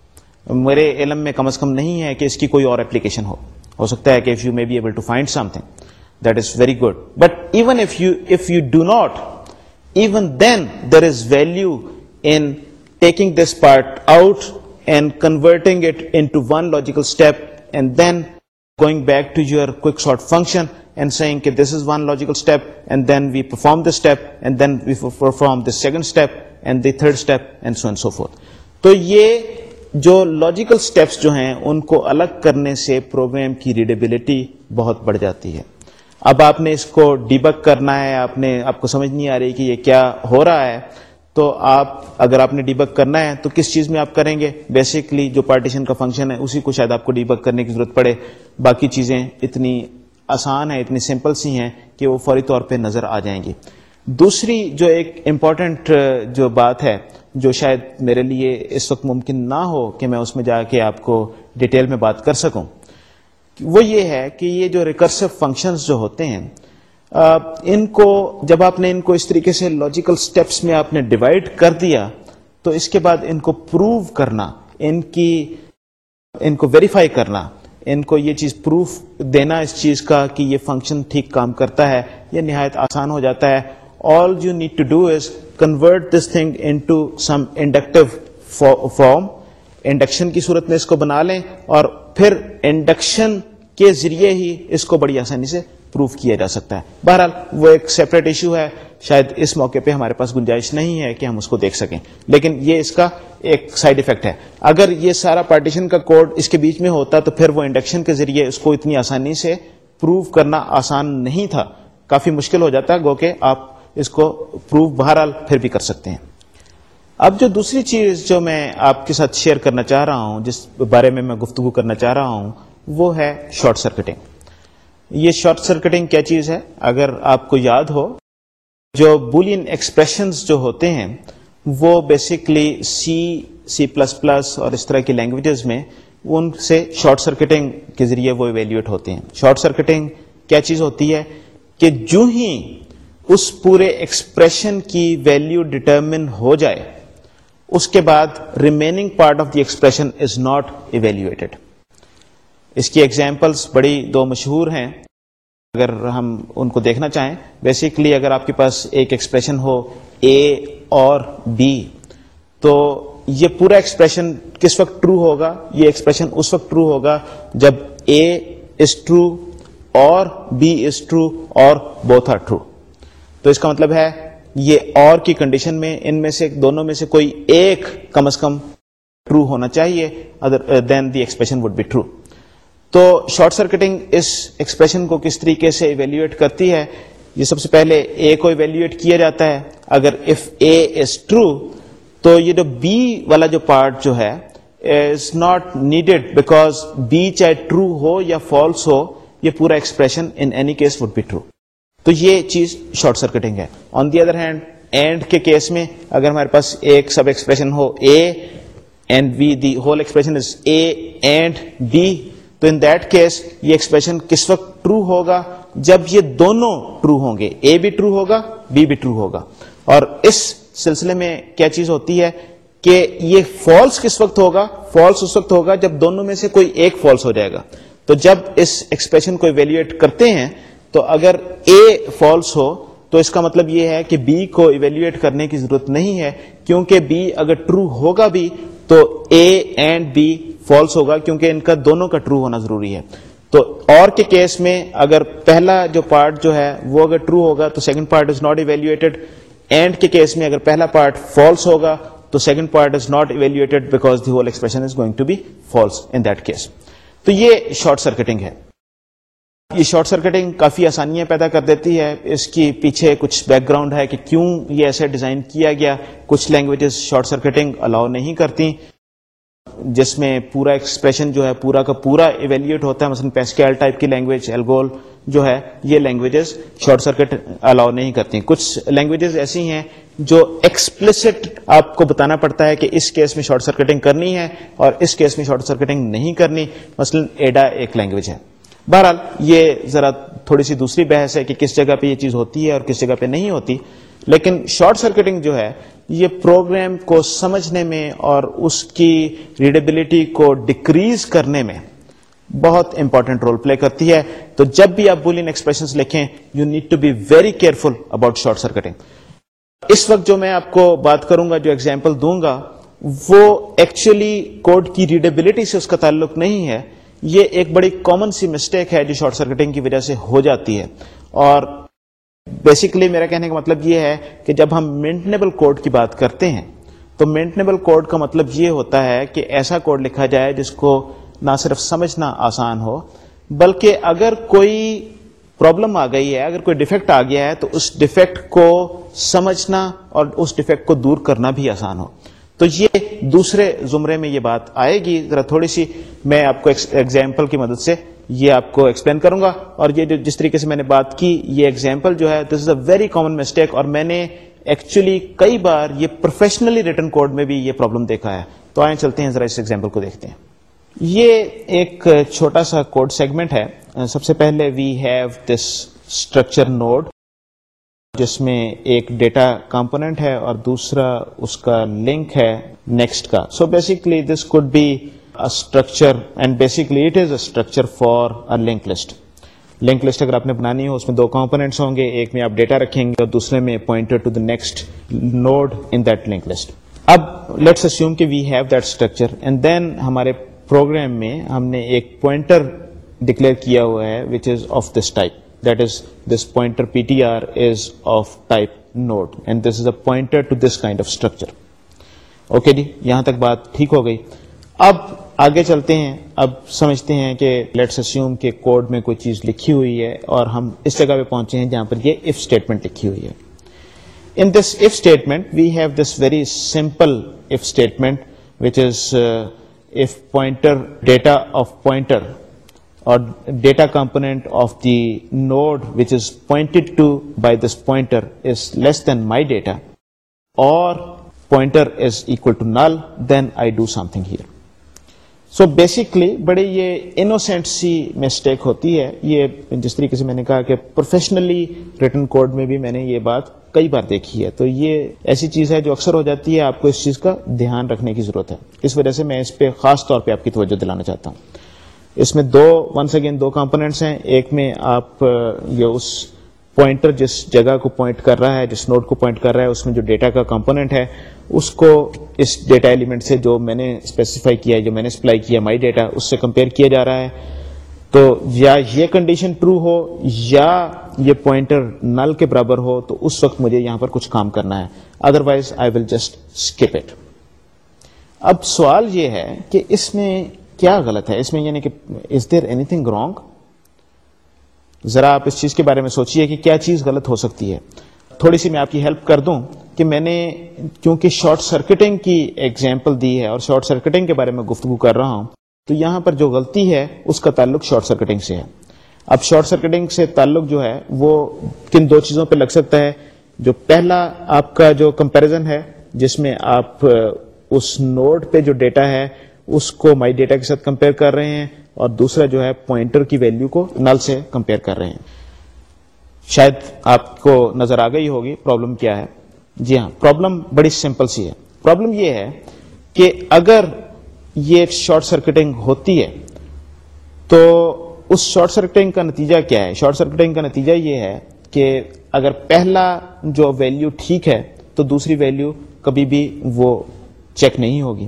میرے علم میں کم از کم نہیں ہے کہ اس کی کوئی اور اپلیکیشن ہو. ہو سکتا ہے کہ if you may be able to find something that is very good, but even if you if you do not, even then there is value in taking this part out and converting it into one logical step and then going back to your quick sort function and saying that this is one logical step and then we perform this step and then we perform the second step and the third step and so on and so forth. تو یہ جو logical steps جو ہیں ان کو الگ کرنے سے programme کی ریڈیبلٹی بہت بڑھ جاتی ہے. اب آپ نے اس کو ڈیبگ کرنا ہے, آپ نے آپ کو سمجھ نہیں آ رہی کہ یہ کیا ہو رہا ہے, تو آپ اگر آپ نے ڈیبگ کرنا ہے تو کس چیز میں آپ کریں گے؟ بیسکلی جو پارٹیشن کا فنکشن ہے اسی کو شاید آپ کو ڈیبگ کرنے کی ضرورت پڑے. باقی چیزیں اتنی آسان ہیں, اتنی سمپل سی ہیں کہ وہ فوری طور پہ نظر آ جائیں گی. دوسری جو ایک امپورٹنٹ جو بات ہے جو شاید میرے لیے اس وقت ممکن نہ ہو کہ میں اس میں جا کے آپ کو ڈیٹیل میں بات کر سکوں, وہ یہ ہے کہ یہ جو ریکرسو فنکشنز جو ہوتے ہیں ان کو جب آپ نے ان کو اس طریقے سے لاجیکل سٹیپس میں آپ نے ڈیوائڈ کر دیا تو اس کے بعد ان کو پروو کرنا, ان کی ان کو ویریفائی کرنا, ان کو یہ چیز پروف دینا اس چیز کا کہ یہ فنکشن ٹھیک کام کرتا ہے, یہ نہایت آسان ہو جاتا ہے. All you need to do is convert this thing into some inductive form. Induction کی صورت میں اس کو بنا لیں اور پھر انڈکشن کے ذریعے ہی اس کو بڑی آسانی سے پروف کیا جا سکتا ہے. بہرحال وہ ایک سیپریٹ ایشو ہے, شاید اس موقع پہ ہمارے پاس گنجائش نہیں ہے کہ ہم اس کو دیکھ سکیں, لیکن یہ اس کا ایک سائڈ افیکٹ ہے. اگر یہ سارا پارٹیشن کا کوڈ اس کے بیچ میں ہوتا تو پھر وہ انڈکشن کے ذریعے اس کو اتنی آسانی سے پروف کرنا آسان نہیں تھا, کافی مشکل ہو جاتا, گو کہ آپ اس کو پروف بہرحال پھر بھی کر سکتے ہیں. اب جو دوسری چیز جو میں آپ کے ساتھ شیئر کرنا چاہ رہا ہوں, جس بارے میں میں گفتگو کرنا چاہ رہا ہوں, وہ ہے شارٹ سرکٹنگ. یہ شارٹ سرکٹنگ کیا چیز ہے؟ اگر آپ کو یاد ہو, جو بولین ایکسپریشنز جو ہوتے ہیں وہ basically C C plus plus اور اس طرح کی لینگویجز میں ان سے شارٹ سرکٹنگ کے ذریعے وہ ایویلیویٹ ہوتے ہیں. شارٹ سرکٹنگ کیا چیز ہوتی ہے کہ جو ہی اس پورے ایکسپریشن کی ویلیو ڈٹرمن ہو جائے اس کے بعد remaining part of the expression is not evaluated. اس کی ایگزامپلس بڑی دو مشہور ہیں, اگر ہم ان کو دیکھنا چاہیں. بیسکلی اگر آپ کے پاس ایک ایکسپریشن ہو اے اور بی, تو یہ پورا ایکسپریشن کس وقت ٹرو ہوگا؟ یہ ایکسپریشن اس وقت ٹرو ہوگا جب اے از ٹرو اور بی از ٹرو اور بوتھ آر ٹرو. تو اس کا مطلب ہے یہ اور کی کنڈیشن میں ان میں سے دونوں میں سے کوئی ایک کم از کم ٹرو ہونا چاہیے, other than the expression would be true. تو شارٹ سرکٹنگ اس ایکسپریشن کو کس طریقے سے ایویلیویٹ کرتی ہے؟ یہ سب سے پہلے اے کو ایویلیویٹ کیا جاتا ہے. اگر اف اے از ٹرو تو یہ جو بی والا جو پارٹ جو ہے is not needed, because B چاہے ٹرو ہو یا فالس ہو یہ پورا expression in any case would be true. تو یہ چیز شارٹ سرکٹنگ ہے. On the other hand and کے کیس میں اگر ہمارے پاس ایک سب ایکسپریشن ہو A and B, the whole expression is A and B, تو ان دیٹ کیس یہ ایکسپریشن کس وقت ٹرو ہوگا؟ جب یہ دونوں ٹرو ہوں گے, اے بھی ٹرو ہوگا بی بھی ٹرو ہوگا. اور اس سلسلے میں کیا چیز ہوتی ہے کہ یہ فالس کس وقت ہوگا؟ فالس اس وقت ہوگا جب دونوں میں سے کوئی ایک فالس ہو جائے گا. تو جب اس ایکسپریشن کو ایویلیویٹ کرتے ہیں تو اگر اے فالس ہو تو اس کا مطلب یہ ہے کہ بی کو ایویلیویٹ کرنے کی ضرورت نہیں ہے, کیونکہ بی اگر ٹرو ہوگا بھی تو اے اینڈ بی فالس ہوگا, کیونکہ ان کا دونوں کا ٹرو ہونا ضروری ہے. تو اور کے کیس میں اگر پہلا جو پارٹ جو ہے وہ اگر ٹرو ہوگا تو second part is not evaluated. And کے کیس میں اگر پہلا پارٹ فالس ہوگا تو second part is not evaluated because the whole expression is going to be false in that case. تو یہ شارٹ سرکٹنگ ہے. یہ شارٹ سرکٹنگ کافی آسانیاں پیدا کر دیتی ہے. اس کی پیچھے کچھ بیک گراؤنڈ ہے کہ کیوں یہ ایسے ڈیزائن کیا گیا. کچھ لینگویجز شارٹ سرکٹنگ الاؤ نہیں کرتی, جس میں پورا ایکسپریشن جو ہے پورا کا پورا ایویلیویٹ ہوتا ہے. مثلا پیسکل ٹائپ کی لینگویج, الگول جو ہے, یہ لینگویجز شارٹ سرکٹ الاؤ نہیں کرتی. کچھ لینگویجز ایسی ہیں جو ایکسپلسٹ آپ کو بتانا پڑتا ہے کہ اس کیس میں شارٹ سرکٹنگ کرنی ہے اور اس کیس میں شارٹ سرکٹنگ نہیں کرنی. مثلا ایڈا ایک لینگویج ہے. بہرحال یہ ذرا تھوڑی سی دوسری بحث ہے کہ کس جگہ پہ یہ چیز ہوتی ہے اور کس جگہ پہ نہیں ہوتی. لیکن شارٹ سرکٹنگ جو ہے یہ پروگرام کو سمجھنے میں اور اس کی ریڈیبلٹی کو ڈیکریز کرنے میں بہت امپورٹنٹ رول پلے کرتی ہے. تو جب بھی آپ بولین ایکسپریشنز لکھیں you need to be very careful about short circuiting. اس وقت جو میں آپ کو بات کروں گا, جو ایگزامپل دوں گا, وہ ایکچولی کوڈ کی ریڈیبلٹی سے اس کا تعلق نہیں ہے. یہ ایک بڑی کامن سی مسٹیک ہے جو شارٹ سرکٹنگ کی وجہ سے ہو جاتی ہے. اور بیسیکلی میرا کہنے کا مطلب یہ ہے کہ جب ہم مینٹنیبل کوڈ کی بات کرتے ہیں تو مینٹنیبل کوڈ کا مطلب یہ ہوتا ہے کہ ایسا کوڈ لکھا جائے جس کو نہ صرف سمجھنا آسان ہو, بلکہ اگر کوئی پرابلم آ گئی ہے, اگر کوئی ڈیفیکٹ آ گیا ہے تو اس ڈیفیکٹ کو سمجھنا اور اس ڈیفیکٹ کو دور کرنا بھی آسان ہو. تو یہ دوسرے زمرے میں یہ بات آئے گی. ذرا تھوڑی سی میں آپ کو ایگزامپل کی مدد سے یہ آپ کو ایکسپلین کروں گا. اور یہ جو جس طریقے سے میں نے بات کی, یہ ایگزامپل جو ہے this is a very common mistake, اور میں نے ایکچولی کئی بار یہ پروفیشنلی ریٹن کوڈ میں بھی یہ پرابلم دیکھا ہے. تو آئیں چلتے ہیں ذرا اس ایگزامپل کو دیکھتے ہیں. یہ ایک چھوٹا سا کوڈ سیگمنٹ ہے. سب سے پہلے we have this structure node جس میں ایک ڈیٹا کمپوننٹ ہے اور دوسرا اس کا لنک ہے نیکسٹ کا. So basically this code be a structure and basically it is a structure for a linked list. Link list اگر آپ نے بنانی ہو اس میں دو کمپوننٹس ہوں گے, ایک میں آپ ڈیٹا رکھیں گے اور دوسرے میں pointer to the next node in that linked list. اب لیٹس assume کہ we have that structure and then ہمارے پروگرام میں ہم نے ایک پوائنٹر ڈکلیئر کیا ہوا ہے which is of this type, that is this pointer ptr is of type node and this is a pointer to this kind of structure. Okay جی, یہاں تک بات ٹھیک ہو گئی. اب آگے چلتے ہیں. اب سمجھتے ہیں کہ لیٹس اسیوم کہ کوڈ میں کوئی چیز لکھی ہوئی ہے اور ہم اس جگہ پہ پہنچے ہیں جہاں پر یہ اف اسٹیٹمنٹ لکھی ہوئی ہے. In this if statement we have this very simple if statement which is if pointer data of pointer اور data component of the node which is pointed to by this pointer is less than my data اور pointer is equal to null, then I do something here. So basically بڑے یہ innocent سی mistake ہوتی ہے. یہ جس طریقے سے میں نے کہا کہ پروفیشنلی ریٹن کوڈ میں بھی میں نے یہ بات کئی بار دیکھی ہے. تو یہ ایسی چیز ہے جو اکثر ہو جاتی ہے, آپ کو اس چیز کا دھیان رکھنے کی ضرورت ہے. اس وجہ سے میں اس پہ خاص طور پہ آپ کی توجہ دلانا چاہتا ہوں. اس میں دو ونس اگین دو کمپوننٹس ہیں. ایک میں آپ یہ اس پوائنٹر جس جگہ کو پوائنٹ کر رہا ہے, جس نوڈ کو پوائنٹ کر رہا ہے, اس میں جو ڈیٹا کا کمپوننٹ ہے اس کو اس ڈیٹا ایلیمنٹ سے جو میں نے اسپیسیفائی کیا ہے, جو میں نے سپلائی کیا مائی ڈیٹا, اس سے کمپیئر کیا جا رہا ہے. تو یا یہ کنڈیشن ٹرو ہو یا یہ پوائنٹر نل کے برابر ہو تو اس وقت مجھے یہاں پر کچھ کام کرنا ہے, otherwise I will just skip it. اب سوال یہ ہے کہ اس میں کیا غلط ہے, اس میں یعنی کہ is there anything wrong. ذرا آپ اس چیز کے بارے میں سوچئے کہ کیا چیز غلط ہو سکتی ہے. تھوڑی سی میں آپ کی ہیلپ کر دوں کہ میں نے کیونکہ شارٹ سرکٹنگ کی ایگزامپل دی ہے اور شارٹ سرکٹنگ کے بارے میں گفتگو کر رہا ہوں, تو یہاں پر جو غلطی ہے اس کا تعلق شارٹ سرکٹنگ سے ہے. اب شارٹ سرکٹنگ سے تعلق جو ہے وہ کن دو چیزوں پہ لگ سکتا ہے. جو پہلا آپ کا جو کمپیریزن ہے جس میں آپ اس نوڈ پہ جو ڈیٹا ہے اس کو مائی ڈیٹا کے ساتھ کمپیئر کر رہے ہیں, اور دوسرا جو ہے پوائنٹر کی ویلیو کو نل سے کمپیئر کر رہے ہیں. شاید آپ کو نظر آ گئی ہوگی پرابلم کیا ہے. جی ہاں, پرابلم بڑی سمپل سی ہے. پرابلم یہ ہے کہ اگر یہ شارٹ سرکٹنگ ہوتی ہے تو اس شارٹ سرکٹنگ کا نتیجہ کیا ہے. شارٹ سرکٹنگ کا نتیجہ یہ ہے کہ اگر پہلا جو ویلیو ٹھیک ہے تو دوسری ویلیو کبھی بھی وہ چیک نہیں ہوگی.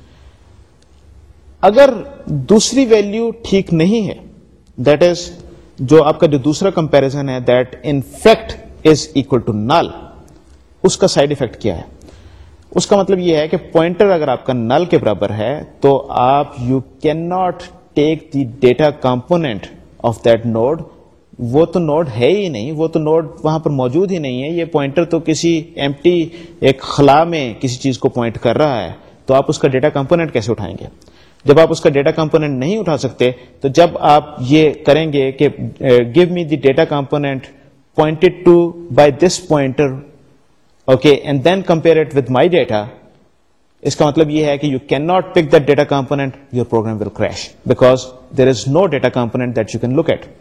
اگر دوسری ویلیو ٹھیک نہیں ہے, دیٹ از جو آپ کا جو دوسرا کمپیریزن ہے, that in fact is equal to null, اس کا سائڈ افیکٹ کیا ہے. اس کا مطلب یہ ہے کہ پوائنٹر اگر آپ کا نل کے برابر ہے تو آپ you can not take the data component of that node. وہ تو نوڈ ہے ہی نہیں, وہ تو نوڈ وہاں پر موجود ہی نہیں ہے. یہ پوائنٹر تو کسی ایمٹی ایک خلا میں کسی چیز کو پوائنٹ کر رہا ہے, تو آپ اس کا ڈیٹا کمپوننٹ کیسے اٹھائیں گے؟ جب آپ اس کا ڈیٹا کمپوننٹ نہیں اٹھا سکتے تو جب آپ یہ کریں گے کہ give me the data component pointed to by this pointer, okay, and then compare it with my data, اس کا مطلب یہ ہے کہ you can not pick that data component, your program will crash because there is no data component that you can look at.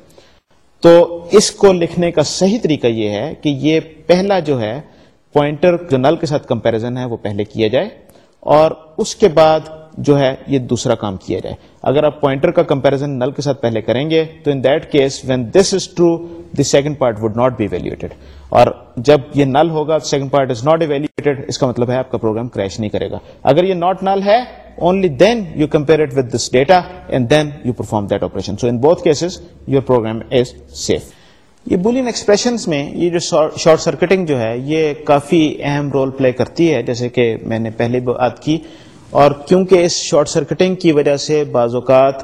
تو اس کو لکھنے کا صحیح طریقہ یہ ہے کہ یہ پہلا جو ہے پوائنٹر جو نل کے ساتھ کمپیریزن ہے وہ پہلے کیا جائے, اور اس کے بعد جو ہے یہ دوسرا کام کیا جائے. اگر آپ پوائنٹر کا کمپیریزن نل کے ساتھ پہلے کریں گے تو in that case when this is true the second part would not be evaluated, اور جب یہ نل ہوگا second part is not evaluated, اس کا مطلب ہے آپ کا پروگرام کریش نہیں کرے گا. اگر یہ ناٹ نل ہے, only then you compare it with this data and then you perform that operation. So in both cases your program is safe. یہ بولین ایکسپریشنز میں یہ جو شارٹ سرکٹنگ جو ہے یہ کافی اہم رول پلے کرتی ہے, جیسے کہ میں نے پہلے بات کی. اور کیونکہ اس شارٹ سرکٹنگ کی وجہ سے بعض اوقات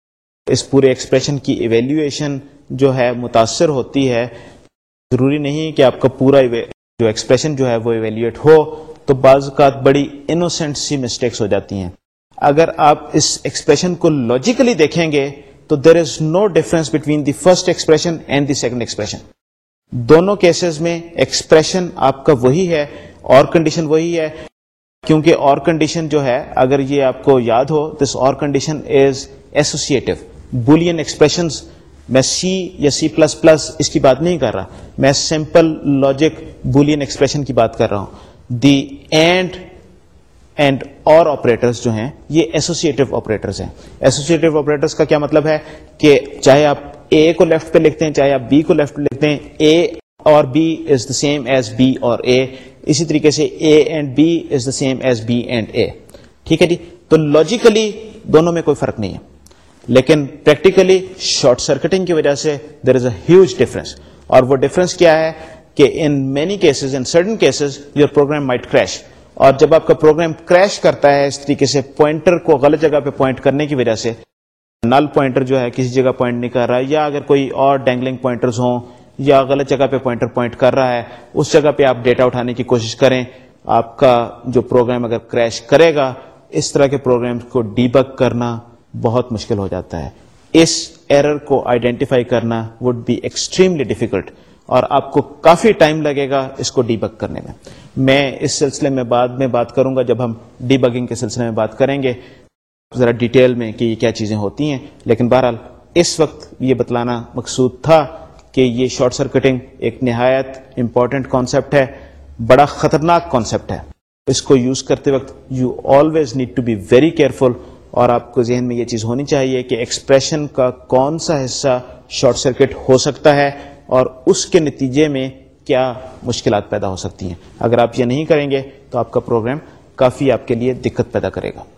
اس پورے ایکسپریشن کی ایویلیویشن جو ہے متاثر ہوتی ہے. ضروری نہیں کہ آپ کا پورا جو ایکسپریشن جو ہے وہ ایویلیویٹ ہو, تو بعض اوقات بڑی انوسینٹ سی مسٹیکس ہو جاتی ہیں. اگر آپ اس ایکسپریشن کو لاجیکلی دیکھیں گے تو there is no difference between the first expression and the second expression. دونوں کیسز میں ایکسپریشن آپ کا وہی ہے اور کنڈیشن وہی ہے, کیونکہ اور کنڈیشن جو ہے اگر یہ آپ کو یاد ہو, دس اور condition is associative. Boolean expressions میں سی یا سی پلس پلس اس کی بات نہیں کر رہا, میں سمپل لاجک بولین ایکسپریشن کی بات کر رہا ہوں. The and and or operators جو ہیں یہ ایسوسیٹو آپریٹرز ہیں. ایسوسیٹو آپریٹرز کا کیا مطلب ہے کہ چاہے آپ اے کو لیفٹ پہ لکھتے ہیں چاہے آپ بی کو لیفٹ پہ لکھتے ہیں, A or B is the same as B or A. اسی طریقے سے A and B is the same as B and A. ٹھیک ہے جی. تو لاجیکلی دونوں میں کوئی فرق نہیں ہے, لیکن پریکٹیکلی شارٹ سرکٹنگ کی وجہ سے دیر از اے ہیوج ڈفرنس. اور وہ ڈفرنس کیا ہے کہ in many cases, in certain cases your program might crash. اور جب آپ کا پروگرام کریش کرتا ہے اس طریقے سے پوائنٹر کو غلط جگہ پہ پوائنٹ کرنے کی وجہ سے, نل پوائنٹر جو ہے کسی جگہ پوائنٹ نہیں کر رہا, یا اگر کوئی اور ڈینگلنگ پوائنٹرز ہوں یا غلط جگہ پہ پوائنٹر پوائنٹ کر رہا ہے, اس جگہ پہ آپ ڈیٹا اٹھانے کی کوشش کریں, آپ کا جو پروگرام اگر کریش کرے گا, اس طرح کے پروگرامز کو ڈی بگ کرنا بہت مشکل ہو جاتا ہے. اس ایرر کو آئیڈینٹیفائی کرنا وڈ بی ایکسٹریملی ڈیفیکلٹ, اور آپ کو کافی ٹائم لگے گا اس کو ڈی بگ کرنے میں. میں اس سلسلے میں بعد میں بات کروں گا جب ہم ڈی بگنگ کے سلسلے میں بات کریں گے ذرا ڈیٹیل میں کہ یہ کیا چیزیں ہوتی ہیں. لیکن بہرحال اس وقت یہ بتلانا مقصود تھا کہ یہ شارٹ سرکٹنگ ایک نہایت امپورٹنٹ کانسیپٹ ہے, بڑا خطرناک کانسیپٹ ہے. اس کو یوز کرتے وقت you always need to be very careful, اور آپ کو ذہن میں یہ چیز ہونی چاہیے کہ ایکسپریشن کا کون سا حصہ شارٹ سرکٹ ہو سکتا ہے اور اس کے نتیجے میں کیا مشکلات پیدا ہو سکتی ہیں. اگر آپ یہ نہیں کریں گے تو آپ کا پروگرام کافی آپ کے لیے دقت پیدا کرے گا.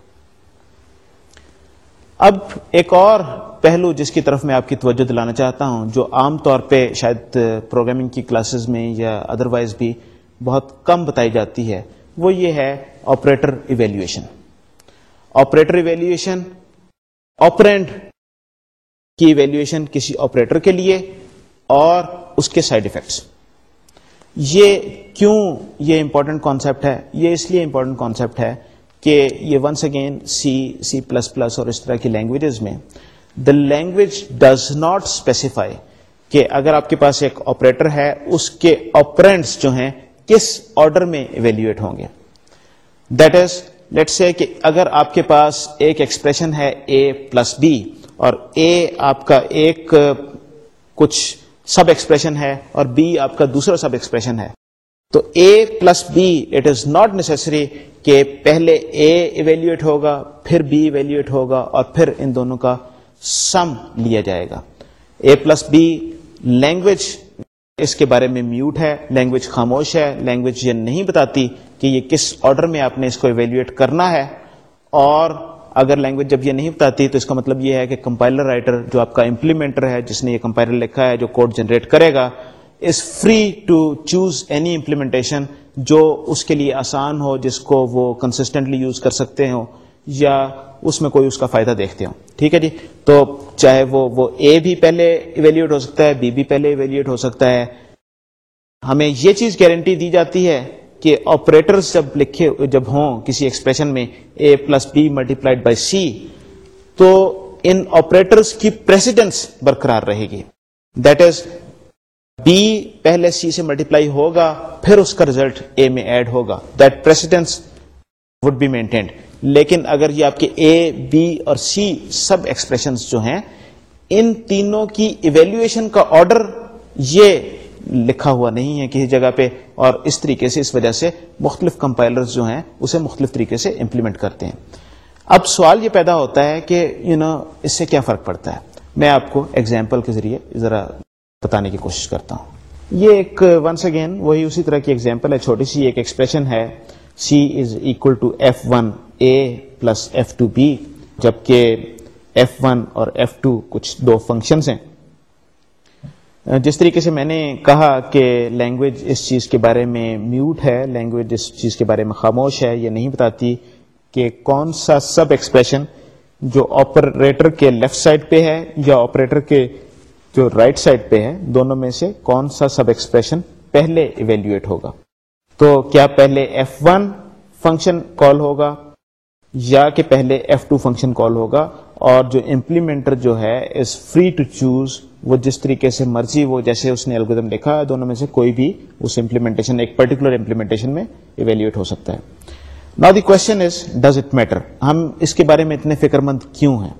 اب ایک اور پہلو جس کی طرف میں آپ کی توجہ دلانا چاہتا ہوں، جو عام طور پہ شاید پروگرامنگ کی کلاسز میں یا ادروائز بھی بہت کم بتائی جاتی ہے، وہ یہ ہے operator evaluation. Operator evaluation, operand کی ایویلیویشن کسی آپریٹر کے لیے اور اس کے سائیڈ ایفیکٹس. یہ کیوں یہ امپورٹنٹ کانسیپٹ ہے؟ یہ اس لیے امپورٹنٹ کانسیپٹ ہے کہ یہ once again C C plus plus اور اس طرح کی لینگویجز میں the language does not specify کہ اگر آپ کے پاس ایک آپریٹر ہے اس کے آپرینڈس جو ہیں کس آرڈر میں ایویلیویٹ ہوں گے. دیٹ از لیٹس سے کہ اگر آپ کے پاس ایک ایکسپریشن ہے اے پلس بی اور اے آپ کا ایک کچھ سب ایکسپریشن ہے اور بی آپ کا دوسرا سب ایکسپریشن ہے، تو A plus B it is not necessary کہ پہلے اے ایویلیویٹ ہوگا پھر بی ایویلیویٹ ہوگا اور پھر ان دونوں کا سم لیا جائے گا. اے پلس بی لینگویج اس کے بارے میں میوٹ ہے، لینگویج خاموش ہے، لینگویج یہ نہیں بتاتی کہ یہ کس آرڈر میں آپ نے اس کو ایویلیویٹ کرنا ہے. اور اگر لینگویج جب یہ نہیں بتاتی تو اس کا مطلب یہ ہے کہ کمپائلر رائٹر جو آپ کا امپلیمنٹر ہے جس نے یہ کمپائلر لکھا ہے جو کوڈ جنریٹ کرے گا is free to choose any implementation جو اس کے لیے آسان ہو، جس کو وہ کنسسٹنٹلی یوز کر سکتے ہوں یا اس میں کوئی اس کا فائدہ دیکھتے ہوں. ٹھیک ہے جی. تو چاہے وہ وہ اے بھی پہلے ایویلیویٹ ہو سکتا ہے، بی بھی پہلے ایویلیویٹ ہو سکتا ہے. ہمیں یہ چیز گارنٹی دی جاتی ہے کہ آپریٹرز جب لکھے جب ہوں کسی ایکسپریشن میں A plus B multiplied by C تو ان آپریٹرز کی پریسیڈنس برقرار رہے گی. دیٹ از بی پہلے سی سے ملٹیپلائی ہوگا پھر اس کا ریزلٹ اے میں ایڈ ہوگا. That precedence would be maintained. لیکن اگر یہ آپ کے اے بی اور سی سب ایکسپریشنز جو ہیں ان تینوں کی ایویلیویشن کا آرڈر یہ لکھا ہوا نہیں ہے کسی جگہ پہ، اور اس طریقے سے اس وجہ سے مختلف کمپائلرز جو ہیں اسے مختلف طریقے سے امپلیمنٹ کرتے ہیں. اب سوال یہ پیدا ہوتا ہے کہ یو نو اس سے کیا فرق پڑتا ہے. میں آپ کو ایگزامپل کے ذریعے ذرا بتانے کی کوشش کرتا ہوں. یہ ایک ونس اگین وہی اسی طرح کی ایگزامپل ہے، چھوٹی سی ایک ایکسپریشن ہے C is equal to F one A plus F two B, جبکہ ایف ون اور ایف ٹو کچھ دو فنکشنز ہیں. جس طریقے سے میں نے کہا کہ لینگویج اس چیز کے بارے میں میوٹ ہے، لینگویج اس چیز کے بارے میں خاموش ہے، یہ نہیں بتاتی کہ کون سا سب ایکسپریشن جو آپریٹر کے لیفٹ سائڈ پہ ہے یا آپریٹر کے جو رائٹ سائڈ پہ ہے، دونوں میں سے کون سا سب ایکسپریشن پہلے ایویلیویٹ ہوگا. تو کیا پہلے ایف ون فنکشن کال ہوگا یا کہ پہلے ایف ٹو فنکشن کال ہوگا. اور جو امپلیمنٹر جو ہے از فری ٹو چوز، وہ جس طریقے سے مرضی وہ جیسے اس نے الگورتھم لکھا ہے دونوں میں سے کوئی بھی اس امپلیمنٹیشن ایک پرٹیکولر امپلیمنٹیشن میں ایویلیویٹ ہو سکتا ہے. Now the question is does it matter? ہم اس کے بارے میں اتنے فکر مند کیوں ہیں؟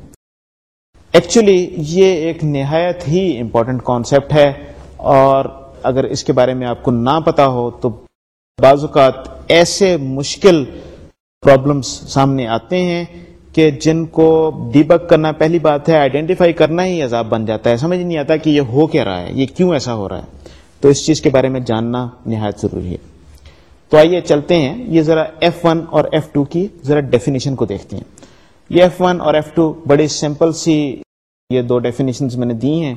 ایکچولی یہ ایک نہایت ہی امپورٹنٹ کانسیپٹ ہے، اور اگر اس کے بارے میں آپ کو نہ پتا ہو تو بعض اوقات ایسے مشکل پرابلمس سامنے آتے ہیں کہ جن کو ڈیبگ کرنا، پہلی بات ہے آئیڈینٹیفائی کرنا ہی عذاب بن جاتا ہے. سمجھ نہیں آتا کہ یہ ہو کیا رہا ہے، یہ کیوں ایسا ہو رہا ہے. تو اس چیز کے بارے میں جاننا نہایت ضروری ہے. تو آئیے چلتے ہیں، یہ ذرا ایف ون اور ایف ٹو کی ذرا ڈیفینیشن کو دیکھتے ہیں. یہ ایف ون اور ایف ٹو بڑی سمپل سی یہ دو ڈیفینیشنز میں نے دی ہیں.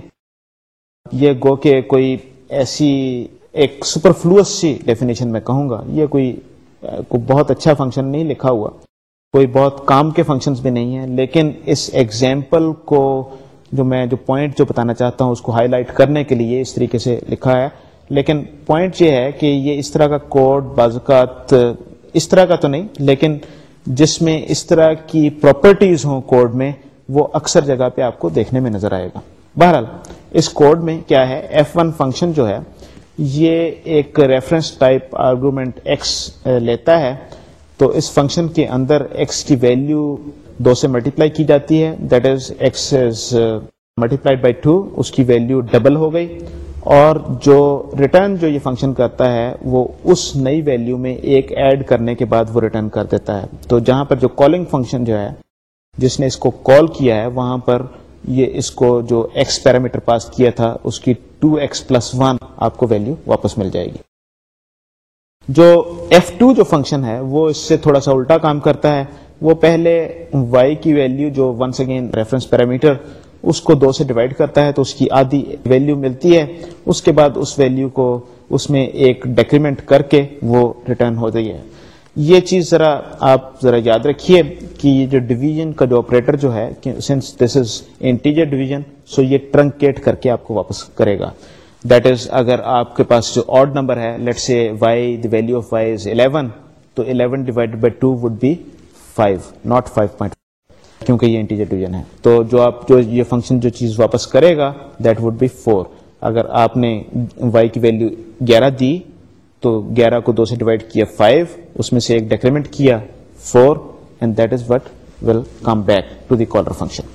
یہ گو کہ کوئی ایسی ایک سپرفلوس سی ڈیفینیشن میں کہوں گا، یہ کوئی کوئی بہت اچھا فنکشن نہیں لکھا ہوا، کوئی بہت کام کے فنکشنز بھی نہیں ہیں، لیکن اس ایگزامپل کو جو میں جو پوائنٹ جو بتانا چاہتا ہوں اس کو ہائی لائٹ کرنے کے لیے اس طریقے سے لکھا ہے. لیکن پوائنٹ یہ ہے کہ یہ اس طرح کا کوڈ بعض اوقات اس طرح کا تو نہیں، لیکن جس میں اس طرح کی پراپرٹیز ہوں کوڈ میں، وہ اکثر جگہ پہ آپ کو دیکھنے میں نظر آئے گا. بہرحال اس کوڈ میں کیا ہے، ایف ون فنکشن جو ہے یہ ایک ریفرنس ٹائپ آرگومنٹ ایکس لیتا ہے. تو اس فنکشن کے اندر ایکس کی ویلیو دو سے ملٹیپلائی کی جاتی ہے، that is X is multiplied by two, اس کی ویلیو ڈبل ہو گئی، اور جو ریٹرن جو یہ فنکشن کرتا ہے وہ اس نئی ویلیو میں ایک ایڈ کرنے کے بعد وہ ریٹرن کر دیتا ہے. تو جہاں پر جو کالنگ فنکشن جو ہے جس نے اس کو کال کیا ہے وہاں پر یہ اس کو جو ایکس پیرامیٹر پاس کیا تھا اس کی ٹو ایکس پلس ون آپ کو ویلیو واپس مل جائے گی. جو ایف ٹو جو فنکشن ہے وہ اس سے تھوڑا سا الٹا کام کرتا ہے. وہ پہلے وائی کی ویلیو جو ونس اگین ریفرنس پیرامیٹر اس کو دو سے ڈیوائڈ کرتا ہے تو اس کی آدھی ویلیو ملتی ہے. اس کے بعد اس ویلیو کو اس میں ایک ڈیکریمنٹ کر کے وہ ریٹرن ہو گئی ہے. یہ چیز ذرا آپ ذرا یاد رکھیے کہ یہ جو ڈویژن کا جو آپریٹر جو ہے since this is integer division so یہ ٹرنکیٹ کر کے آپ کو واپس کرے گا. دیٹ از اگر آپ کے پاس جو آڈ نمبر ہے let say Y the value of Y is eleven تو eleven divided by two would be five not five point کیونکہ یہ انٹیجر ڈویژن ہے. تو جو آپ جو یہ فنکشن جو چیز واپس کرے گا دیٹ وڈ بی فور. اگر آپ نے وائی کی ویلیو گیارہ دی تو گیارہ کو دو سے ڈیوائڈ کیا فائیو, اس میں سے ایک ڈیکریمنٹ کیا four and that is what will come back to the caller function.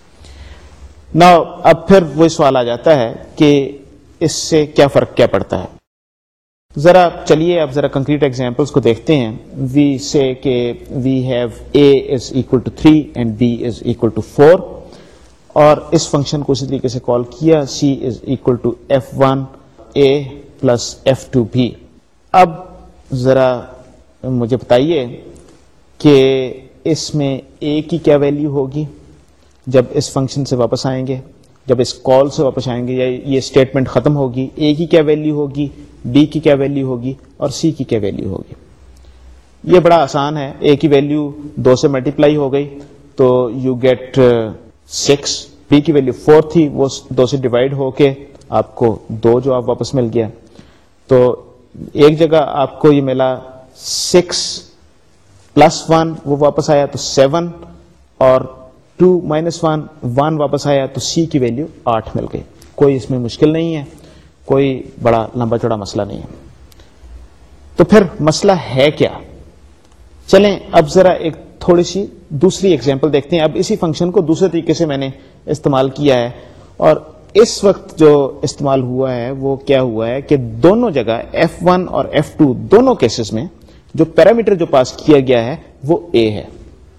Now اب پھر وہی سوال آ جاتا ہے کہ اس سے کیا فرق کیا پڑتا ہے. ذرا چلیے اب ذرا کنکریٹ ایگزامپلس کو دیکھتے ہیں. وی سے کہ we have A is equal to three and B is equal to four اور اس فنکشن کو اسی طریقے سے کال کیا C is equal to F one A plus F two B. اب ذرا مجھے بتائیے کہ اس میں اے کی کیا ویلیو ہوگی جب اس فنکشن سے واپس آئیں گے, جب اس کال سے واپس آئیں گے یا یہ اسٹیٹمنٹ ختم ہوگی. اے کی کیا ویلیو ہوگی, بی کی کیا ویلیو ہوگی اور سی کی کیا ویلیو ہوگی. یہ بڑا آسان ہے. اے کی ویلیو دو سے ملٹیپلائی ہو گئی تو یو گیٹ سکس. بی کی ویلیو فور تھی وہ دو سے ڈیوائڈ ہو کے آپ کو دو جو آپ واپس مل گیا. تو ایک جگہ آپ کو یہ ملا سکس پلس ون وہ واپس آیا تو سیون اور ٹو مائنس ون ون واپس آیا تو سی کی ویلیو آٹھ مل گئی. کوئی اس میں مشکل نہیں ہے, کوئی بڑا لمبا چوڑا مسئلہ نہیں ہے. تو پھر مسئلہ ہے کیا؟ چلیں اب ذرا ایک تھوڑی سی دوسری ایگزامپل دیکھتے ہیں. اب اسی فنکشن کو دوسرے طریقے سے میں نے استعمال کیا ہے اور اس وقت جو استعمال ہوا ہے وہ کیا ہوا ہے کہ دونوں جگہ ایف ون اور ایف ٹو دونوں کیسز میں جو پیرامیٹر جو پاس کیا گیا ہے وہ اے ہے.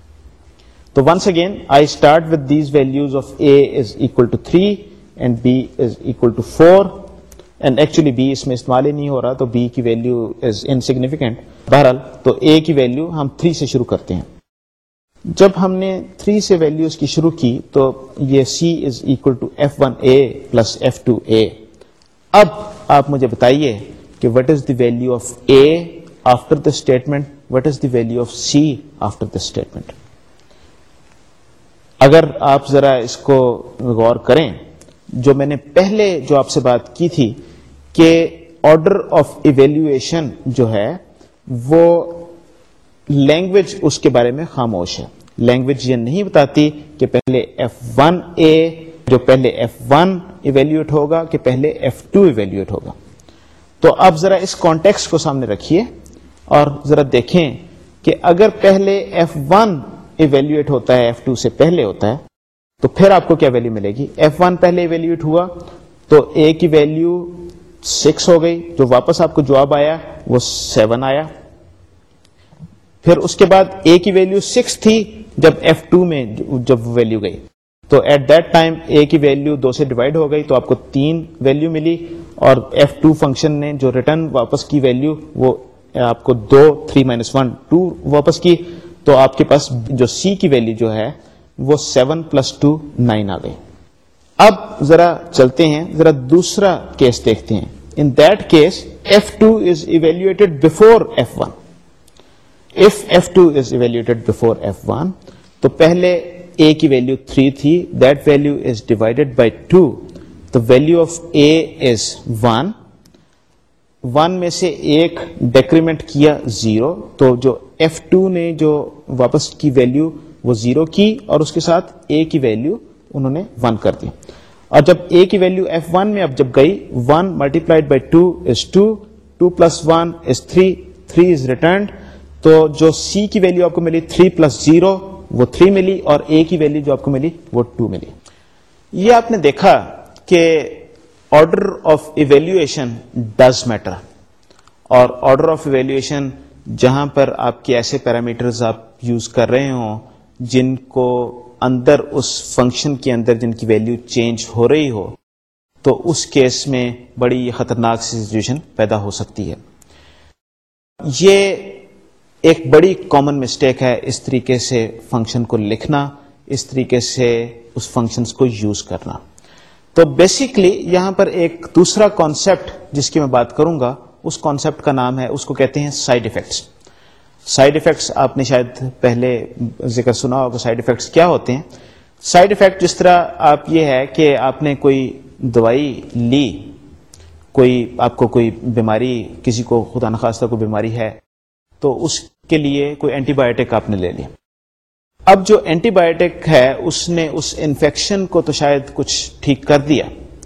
تو once again I start with these values of A is equal to three and B is equal to four and actually B اس میں استعمال ہی نہیں ہو رہا تو بی کی ویلو از انسگنیفیکینٹ. بہرحال تو اے کی ویلو ہم تھری سے شروع کرتے ہیں. جب ہم نے تھری سے ویلیوز کی شروع کی تو یہ C is equal to F one A plus F two A. اب آپ مجھے بتائیے کہ what is the value of A after the statement, what is the value of C after the statement. اگر آپ ذرا اس کو غور کریں, جو میں نے پہلے جو آپ سے بات کی تھی کہ آرڈر آف ایویلویشن جو ہے وہ لینگویج اس کے بارے میں خاموش ہے. لینگویج یہ نہیں بتاتی کہ پہلے ایف ون اے جو پہلے ایف ون ایویلویٹ ہوگا کہ پہلے ایف ٹو ایویلویٹ ہوگا. تو اب ذرا اس کانٹیکسٹ کو سامنے رکھیے اور ذرا دیکھیں کہ اگر پہلے ایف ون ایویلویٹ ہوتا ہے ایف ٹو سے پہلے ہوتا ہے تو پھر آپ کو کیا ویلیو ملے گی. ایف ون پہلے ایویلویٹ ہوا تو اے کی ویلیو سکس ہو گئی, جو واپس آپ کو جواب آیا وہ سیون آیا. پھر اس کے بعد اے کی ویلیو سکس تھی جب ایف ٹو میں جب ویلیو گئی تو ایٹ دیٹ ٹائم اے کی ویلیو دو سے ڈیوائڈ ہو گئی تو آپ کو تین ویلیو ملی اور ایف ٹو فنکشن نے جو ریٹرن واپس کی ویلیو وہ آپ کو دو تھری مائنس ون ٹو واپس کی. تو آپ کے پاس جو سی کی ویلیو جو ہے وہ سیون پلس ٹو نائن آ گئی. اب ذرا چلتے ہیں, ذرا دوسرا کیس دیکھتے ہیں. In that case F two is evaluated before F one. If F two is evaluated before F one تو پہلے A کی ویلیو تھری تھی, that value is divided by two. The value of A is one. One میں سے ایک decrement کیا zero تو جو ایف ٹو نے جو واپس کی ویلیو وہ زیرو کی اور اس کے ساتھ A کی ویلیو انہوں نے ون کر دی. اور جب A کی ویلیو ایف ون میں اب جب گئی one multiplied by two is two, two plus one is three, three is returned. تو جو سی کی ویلیو آپ کو ملی تھری پلس زیرو وہ تھری ملی اور اے کی ویلیو جو آپ کو ملی وہ ٹو ملی. یہ آپ نے دیکھا کہ order of evaluation does matter, اور آرڈر آف ایویلویشن جہاں پر آپ کے ایسے پیرامیٹرز آپ یوز کر رہے ہوں جن کو اندر اس فنکشن کے اندر جن کی ویلیو چینج ہو رہی ہو تو اس کیس میں بڑی خطرناک سی سچویشن پیدا ہو سکتی ہے. یہ ایک بڑی کامن مسٹیک ہے اس طریقے سے فنکشن کو لکھنا, اس طریقے سے اس فنکشنز کو یوز کرنا. تو بیسیکلی یہاں پر ایک دوسرا کانسیپٹ جس کی میں بات کروں گا, اس کانسیپٹ کا نام ہے, اس کو کہتے ہیں سائیڈ ایفیکٹس. سائیڈ ایفیکٹس آپ نے شاید پہلے ذکر سنا ہوگا. سائیڈ ایفیکٹس کیا ہوتے ہیں؟ سائیڈ ایفیکٹ جس طرح آپ یہ ہے کہ آپ نے کوئی دوائی لی, کوئی آپ کو کوئی بیماری, کسی کو خدا نخواستہ کوئی بیماری ہے تو اس کے لیے کوئی اینٹی بایوٹک آپ نے لے لی. اب جو اینٹی بایوٹک ہے اس نے اس انفیکشن کو تو شاید کچھ ٹھیک کر دیا,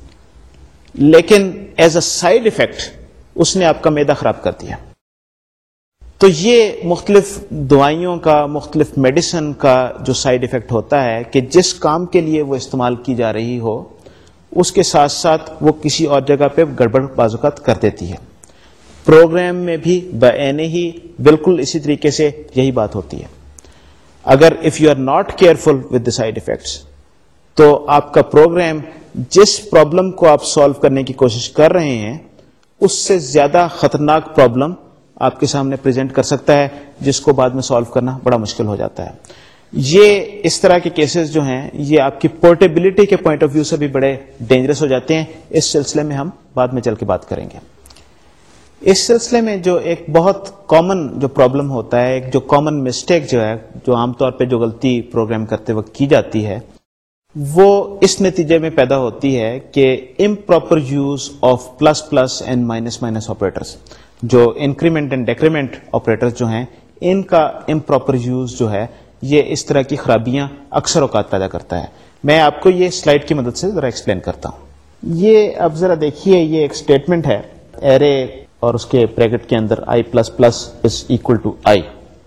لیکن ایز اے سائیڈ ایفیکٹ اس نے آپ کا معدہ خراب کر دیا. تو یہ مختلف دوائیوں کا, مختلف میڈیسن کا جو سائیڈ ایفیکٹ ہوتا ہے کہ جس کام کے لیے وہ استعمال کی جا رہی ہو اس کے ساتھ ساتھ وہ کسی اور جگہ پہ گڑبڑ بعض اوقات کر دیتی ہے. پروگرام میں بھی بعین ہی بالکل اسی طریقے سے یہی بات ہوتی ہے. اگر if you are not careful with the side effects تو آپ کا پروگرام جس پرابلم کو آپ سالو کرنے کی کوشش کر رہے ہیں اس سے زیادہ خطرناک پرابلم آپ کے سامنے پریزنٹ کر سکتا ہے, جس کو بعد میں سالو کرنا بڑا مشکل ہو جاتا ہے. یہ اس طرح کے کیسز جو ہیں یہ آپ کی پورٹیبلٹی کے پوائنٹ آف ویو سے بھی بڑے ڈینجرس ہو جاتے ہیں. اس سلسلے میں ہم بعد میں چل کے بات کریں گے. اس سلسلے میں جو ایک بہت کامن جو پرابلم ہوتا ہے, ایک جو کامن مسٹیک جو ہے, جو عام طور پہ جو غلطی پروگرام کرتے وقت کی جاتی ہے, وہ اس نتیجے میں پیدا ہوتی ہے کہ improper use of plus plus and minus minus operators. جو انکریمنٹ اینڈ ڈیکریمنٹ آپریٹرس جو ہیں ان کا امپراپر یوز جو ہے یہ اس طرح کی خرابیاں اکثر اوقات پیدا کرتا ہے. میں آپ کو یہ سلائڈ کی مدد سے ذرا ایکسپلین کرتا ہوں. یہ اب ذرا دیکھیے, یہ ایک اسٹیٹمنٹ ہے, ایرے اور اس کے بریکٹ کے اندر i plus plus is equal to I.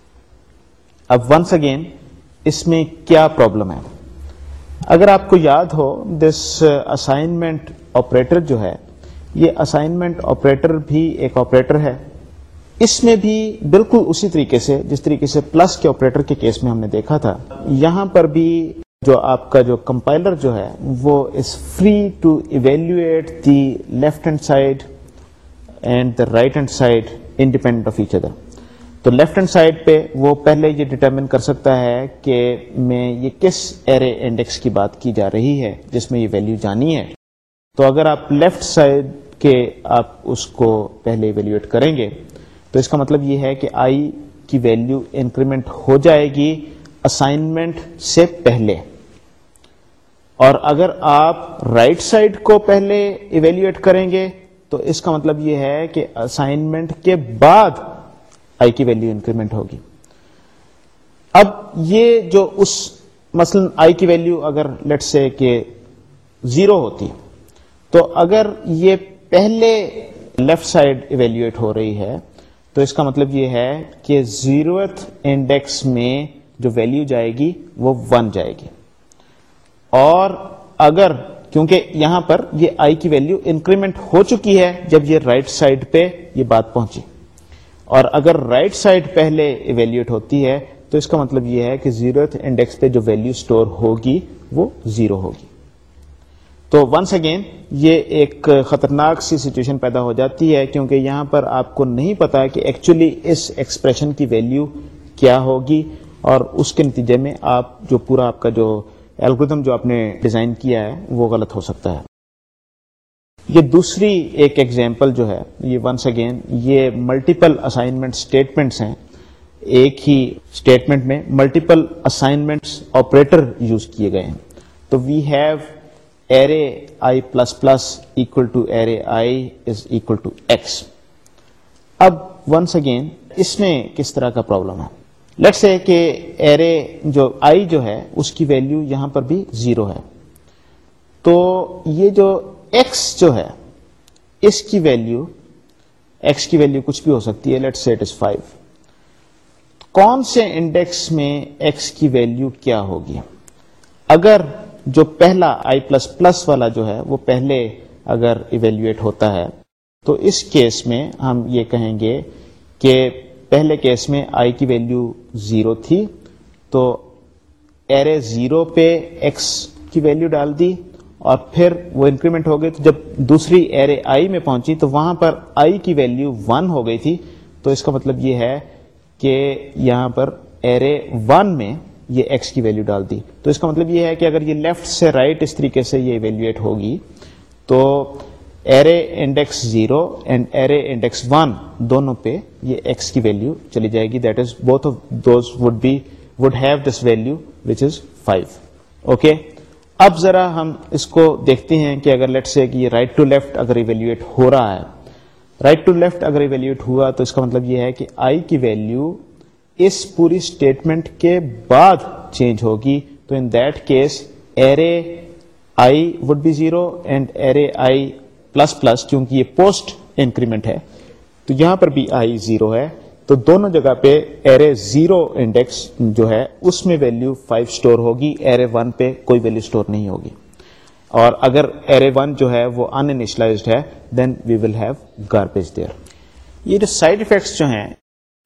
اب ونس اگین اس میں کیا پرابلم ہے؟ اگر آپ کو یاد ہو دس اسائنمنٹ آپریٹر جو ہے, یہ اسائنمنٹ آپریٹر بھی ایک آپریٹر ہے. اس میں بھی بالکل اسی طریقے سے جس طریقے سے پلس کے آپریٹر کے کیس میں ہم نے دیکھا تھا, یہاں پر بھی جو آپ کا جو کمپائلر جو ہے وہ is free to evaluate the left hand side and the right hand side independent of each other. تو لیفٹ ہینڈ سائڈ پہ وہ پہلے یہ ڈٹرمن کر سکتا ہے کہ میں یہ کس ایرے انڈیکس کی بات کی جا رہی ہے جس میں یہ ویلیو جانی ہے. تو اگر آپ لیفٹ سائڈ کے آپ اس کو پہلے ایویلویٹ کریں گے تو اس کا مطلب یہ ہے کہ آئی کی ویلیو انکریمنٹ ہو جائے گی اسائنمنٹ سے پہلے, اور اگر آپ رائٹ سائڈ کو پہلے ایویلویٹ کریں گے تو اس کا مطلب یہ ہے کہ اسائنمنٹ کے بعد آئی کی ویلیو انکریمنٹ ہوگی. اب یہ جو اس مثلا آئی کی ویلیو اگر لیٹ سے کہ زیرو ہوتی تو اگر یہ پہلے لیفٹ سائڈ ایویلویٹ ہو رہی ہے تو اس کا مطلب یہ ہے کہ زیروتھ انڈیکس میں جو ویلیو جائے گی وہ ون جائے گی. اور اگر کیونکہ یہاں پر یہ آئی کی ویلیو انکریمنٹ ہو چکی ہے جب یہ رائٹ سائڈ پہ یہ بات پہنچی, اور اگر رائٹ سائڈ پہلے ایویلویٹ ہوتی ہے تو اس کا مطلب یہ ہے کہ زیروتھ انڈیکس پہ جو ویلیو سٹور ہوگی وہ زیرو ہوگی. تو ونس اگین یہ ایک خطرناک سی سچویشن پیدا ہو جاتی ہے, کیونکہ یہاں پر آپ کو نہیں پتا کہ ایکچولی اس ایکسپریشن کی ویلیو کیا ہوگی, اور اس کے نتیجے میں آپ جو پورا آپ کا جو الگورتھم جو آپ نے ڈیزائن کیا ہے وہ غلط ہو سکتا ہے. یہ دوسری ایک ایگزامپل جو ہے یہ ونس اگین یہ ملٹیپل اسائنمنٹ اسٹیٹمنٹس ہیں. ایک ہی اسٹیٹمنٹ میں ملٹیپل اسائنمنٹس آپریٹر یوز کیے گئے ہیں. تو we have array I plus plus equal to array I is equal to X. اب ونس اگین اس میں کس طرح کا پرابلم ہے؟ لیٹس سے کہ ایرے جو آئی جو ہے اس کی ویلیو یہاں پر بھی زیرو ہے, تو یہ جو ایکس جو ہے اس کی ویلیو ایکس کی ویلیو کچھ بھی ہو سکتی ہے, let's say it is five. کون سے انڈیکس میں ایکس کی ویلیو کیا ہوگی؟ اگر جو پہلا آئی پلس پلس والا جو ہے وہ پہلے اگر ایویلویٹ ہوتا ہے تو اس کیس میں ہم یہ کہیں گے کہ پہلے کیس میں آئی کی ویلیو زیرو تھی, تو ایرے زیرو پہ ایکس کی ویلیو ڈال دی اور پھر وہ انکریمنٹ ہو گئی, تو جب دوسری ایرے آئی میں پہنچی تو وہاں پر آئی کی ویلیو ون ہو گئی تھی. تو اس کا مطلب یہ ہے کہ یہاں پر ایرے ون میں یہ ایکس کی ویلیو ڈال دی. تو اس کا مطلب یہ ہے کہ اگر یہ لیفٹ سے رائٹ اس طریقے سے یہ ایویلویٹ ہوگی تو array index zero and array index one دونوں پہ یہ ایکس کی ویلیو چلی جائے گی. That is both of those would be would have this value which is five. Okay, اب ذرا ہم اس کو دیکھتے ہیں کہ اگر لیٹ سے کہ یہ رائٹ ٹو لیفٹ اگر ایویلویٹ ہو رہا ہے, رائٹ ٹو لیفٹ اگر ایویلویٹ ہوا تو اس کا مطلب یہ ہے کہ آئی کی ویلیو اس پوری اسٹیٹمنٹ کے بعد چینج ہوگی. تو in that case array I would be zero and array I plus plus, کیونکہ یہ پوسٹ انکریمنٹ ہے تو یہاں پر بھی آئی زیرو ہے, تو دونوں جگہ پہ ایرے زیرو انڈیکس جو ہے اس میں ویلیو فائیو اسٹور ہوگی, ایرے ون پہ کوئی ویلیو اسٹور نہیں ہوگی. اور اگر ایرے ون جو ہے وہ ان انیشلائزڈ ہے then we will have garbage there. یہ جو سائڈ افیکٹس جو ہیں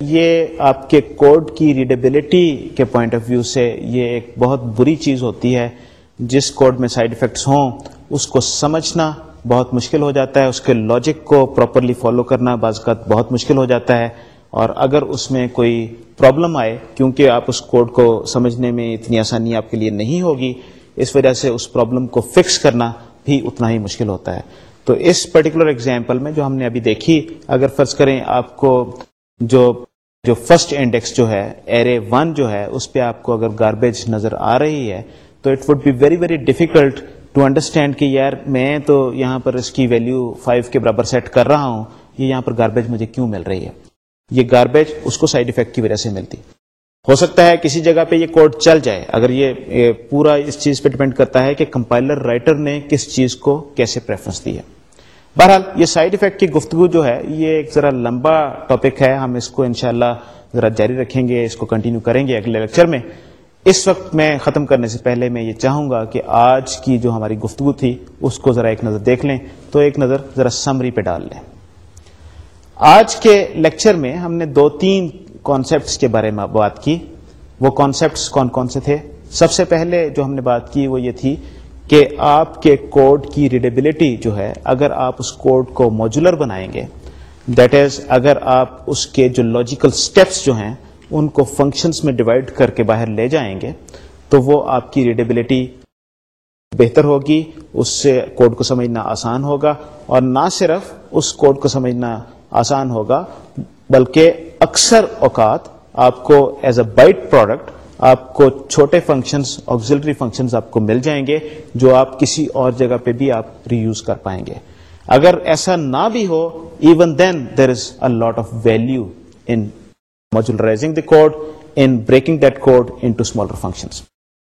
یہ آپ کے کوڈ کی ریڈیبلٹی کے پوائنٹ آف ویو سے یہ ایک بہت بری چیز ہوتی ہے. جس کوڈ میں سائڈ افیکٹس ہوں اس کو سمجھنا بہت مشکل ہو جاتا ہے, اس کے لاجک کو پراپرلی فالو کرنا بعض اوقات بہت مشکل ہو جاتا ہے. اور اگر اس میں کوئی پرابلم آئے, کیونکہ آپ اس کوڈ کو سمجھنے میں اتنی آسانی آپ کے لیے نہیں ہوگی, اس وجہ سے اس پرابلم کو فکس کرنا بھی اتنا ہی مشکل ہوتا ہے. تو اس پرٹیکولر ایگزامپل میں جو ہم نے ابھی دیکھی, اگر فرض کریں آپ کو جو جو فرسٹ انڈیکس جو ہے ایرے ون جو ہے اس پہ آپ کو اگر گاربیج نظر آ رہی ہے تو it would be very very difficult to understand کہ یار میں تو یہاں پر اس کی ویلیو فائیو کے برابر سیٹ کر رہا ہوں, یہ یہاں پر گاربیج مجھے کیوں مل رہی ہے. یہ گاربیج اس کو سائڈ افیکٹ کی وجہ سے ملتی. ہو سکتا ہے کسی جگہ پہ یہ کوڈ چل جائے, اگر یہ پورا اس چیز پہ ڈیپینڈ کرتا ہے کہ کمپائلر رائٹر نے کس چیز کو کیسے پریفرنس دی ہے. بہرحال یہ سائڈ افیکٹ کی گفتگو جو ہے یہ ایک ذرا لمبا ٹاپک ہے, ہم اس کو انشاءاللہ ذرا جاری رکھیں گے, اس کو کنٹینیو کریں گے اگلے لیکچر میں. اس وقت میں ختم کرنے سے پہلے میں یہ چاہوں گا کہ آج کی جو ہماری گفتگو تھی اس کو ذرا ایک نظر دیکھ لیں. تو ایک نظر ذرا سمری پہ ڈال لیں. آج کے لیکچر میں ہم نے دو تین کانسیپٹس کے بارے میں بات کی. وہ کانسیپٹس کون کون سے تھے؟ سب سے پہلے جو ہم نے بات کی وہ یہ تھی کہ آپ کے کوڈ کی ریڈیبلٹی جو ہے, اگر آپ اس کوڈ کو ماڈیولر بنائیں گے, دیٹ از اگر آپ اس کے جو لاجیکل سٹیپس جو ہیں ان کو فنکشنز میں ڈیوائڈ کر کے باہر لے جائیں گے, تو وہ آپ کی ریڈیبلٹی بہتر ہوگی, اس سے کوڈ کو سمجھنا آسان ہوگا. اور نہ صرف اس کوڈ کو سمجھنا آسان ہوگا بلکہ اکثر اوقات آپ کو ایز اے بائٹ پروڈکٹ آپ کو چھوٹے فنکشنز, آکسیلری فنکشنز آپ کو مل جائیں گے جو آپ کسی اور جگہ پہ بھی آپ ری یوز کر پائیں گے. اگر ایسا نہ بھی ہو, even then there is a lot of value in modularizing the code, in breaking that code into smaller functions.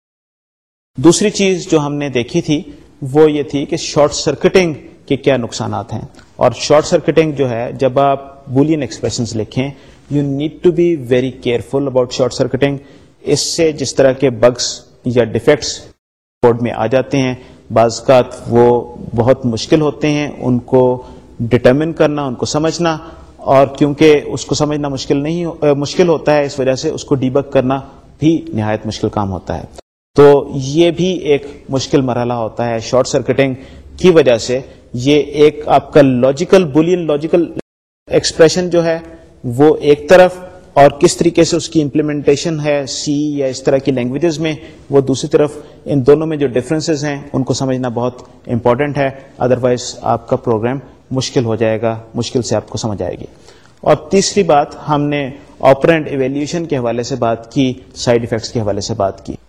دوسری چیز جو ہم نے دیکھی تھی وہ یہ تھی کہ شارٹ سرکٹنگ کے کیا نقصانات ہیں. اور شارٹ سرکٹنگ جو ہے, جب آپ بولین ایکسپریشنز لکھیں, you need to be very careful about short circuiting. اس سے جس طرح کے بگس یا ڈیفیکٹس کوڈ میں آ جاتے ہیں, بعض اوقات وہ بہت مشکل ہوتے ہیں ان کو ڈٹرمن کرنا, ان کو سمجھنا, اور کیونکہ اس کو سمجھنا مشکل نہیں مشکل ہوتا ہے, اس وجہ سے اس کو ڈیبگ کرنا بھی نہایت مشکل کام ہوتا ہے. تو یہ بھی ایک مشکل مرحلہ ہوتا ہے. شارٹ سرکٹنگ کی وجہ سے یہ ایک آپ کا لاجیکل بولین لاجیکل ایکسپریشن جو ہے وہ ایک طرف, اور کس طریقے سے اس کی امپلیمنٹیشن ہے سی یا اس طرح کی لینگویجز میں وہ دوسری طرف. ان دونوں میں جو ڈفرینسز ہیں ان کو سمجھنا بہت امپورٹنٹ ہے, ادروائز آپ کا پروگرام مشکل ہو جائے گا, مشکل سے آپ کو سمجھ آئے گی. اور تیسری بات ہم نے آپرینٹ ایویلیوشن کے حوالے سے بات کی, سائڈ افیکٹس کے حوالے سے بات کی.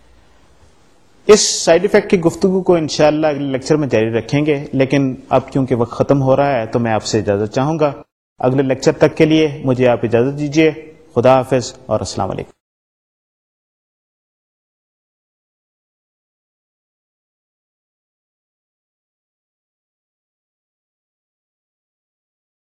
اس سائڈ افیکٹ کی گفتگو کو انشاءاللہ اگلے لیکچر میں جاری رکھیں گے, لیکن اب کیونکہ وقت ختم ہو رہا ہے تو میں آپ سے اجازت چاہوں گا. اگلے لیکچر تک کے لیے مجھے آپ اجازت دیجیے. خدا حافظ اور السلام علیکم.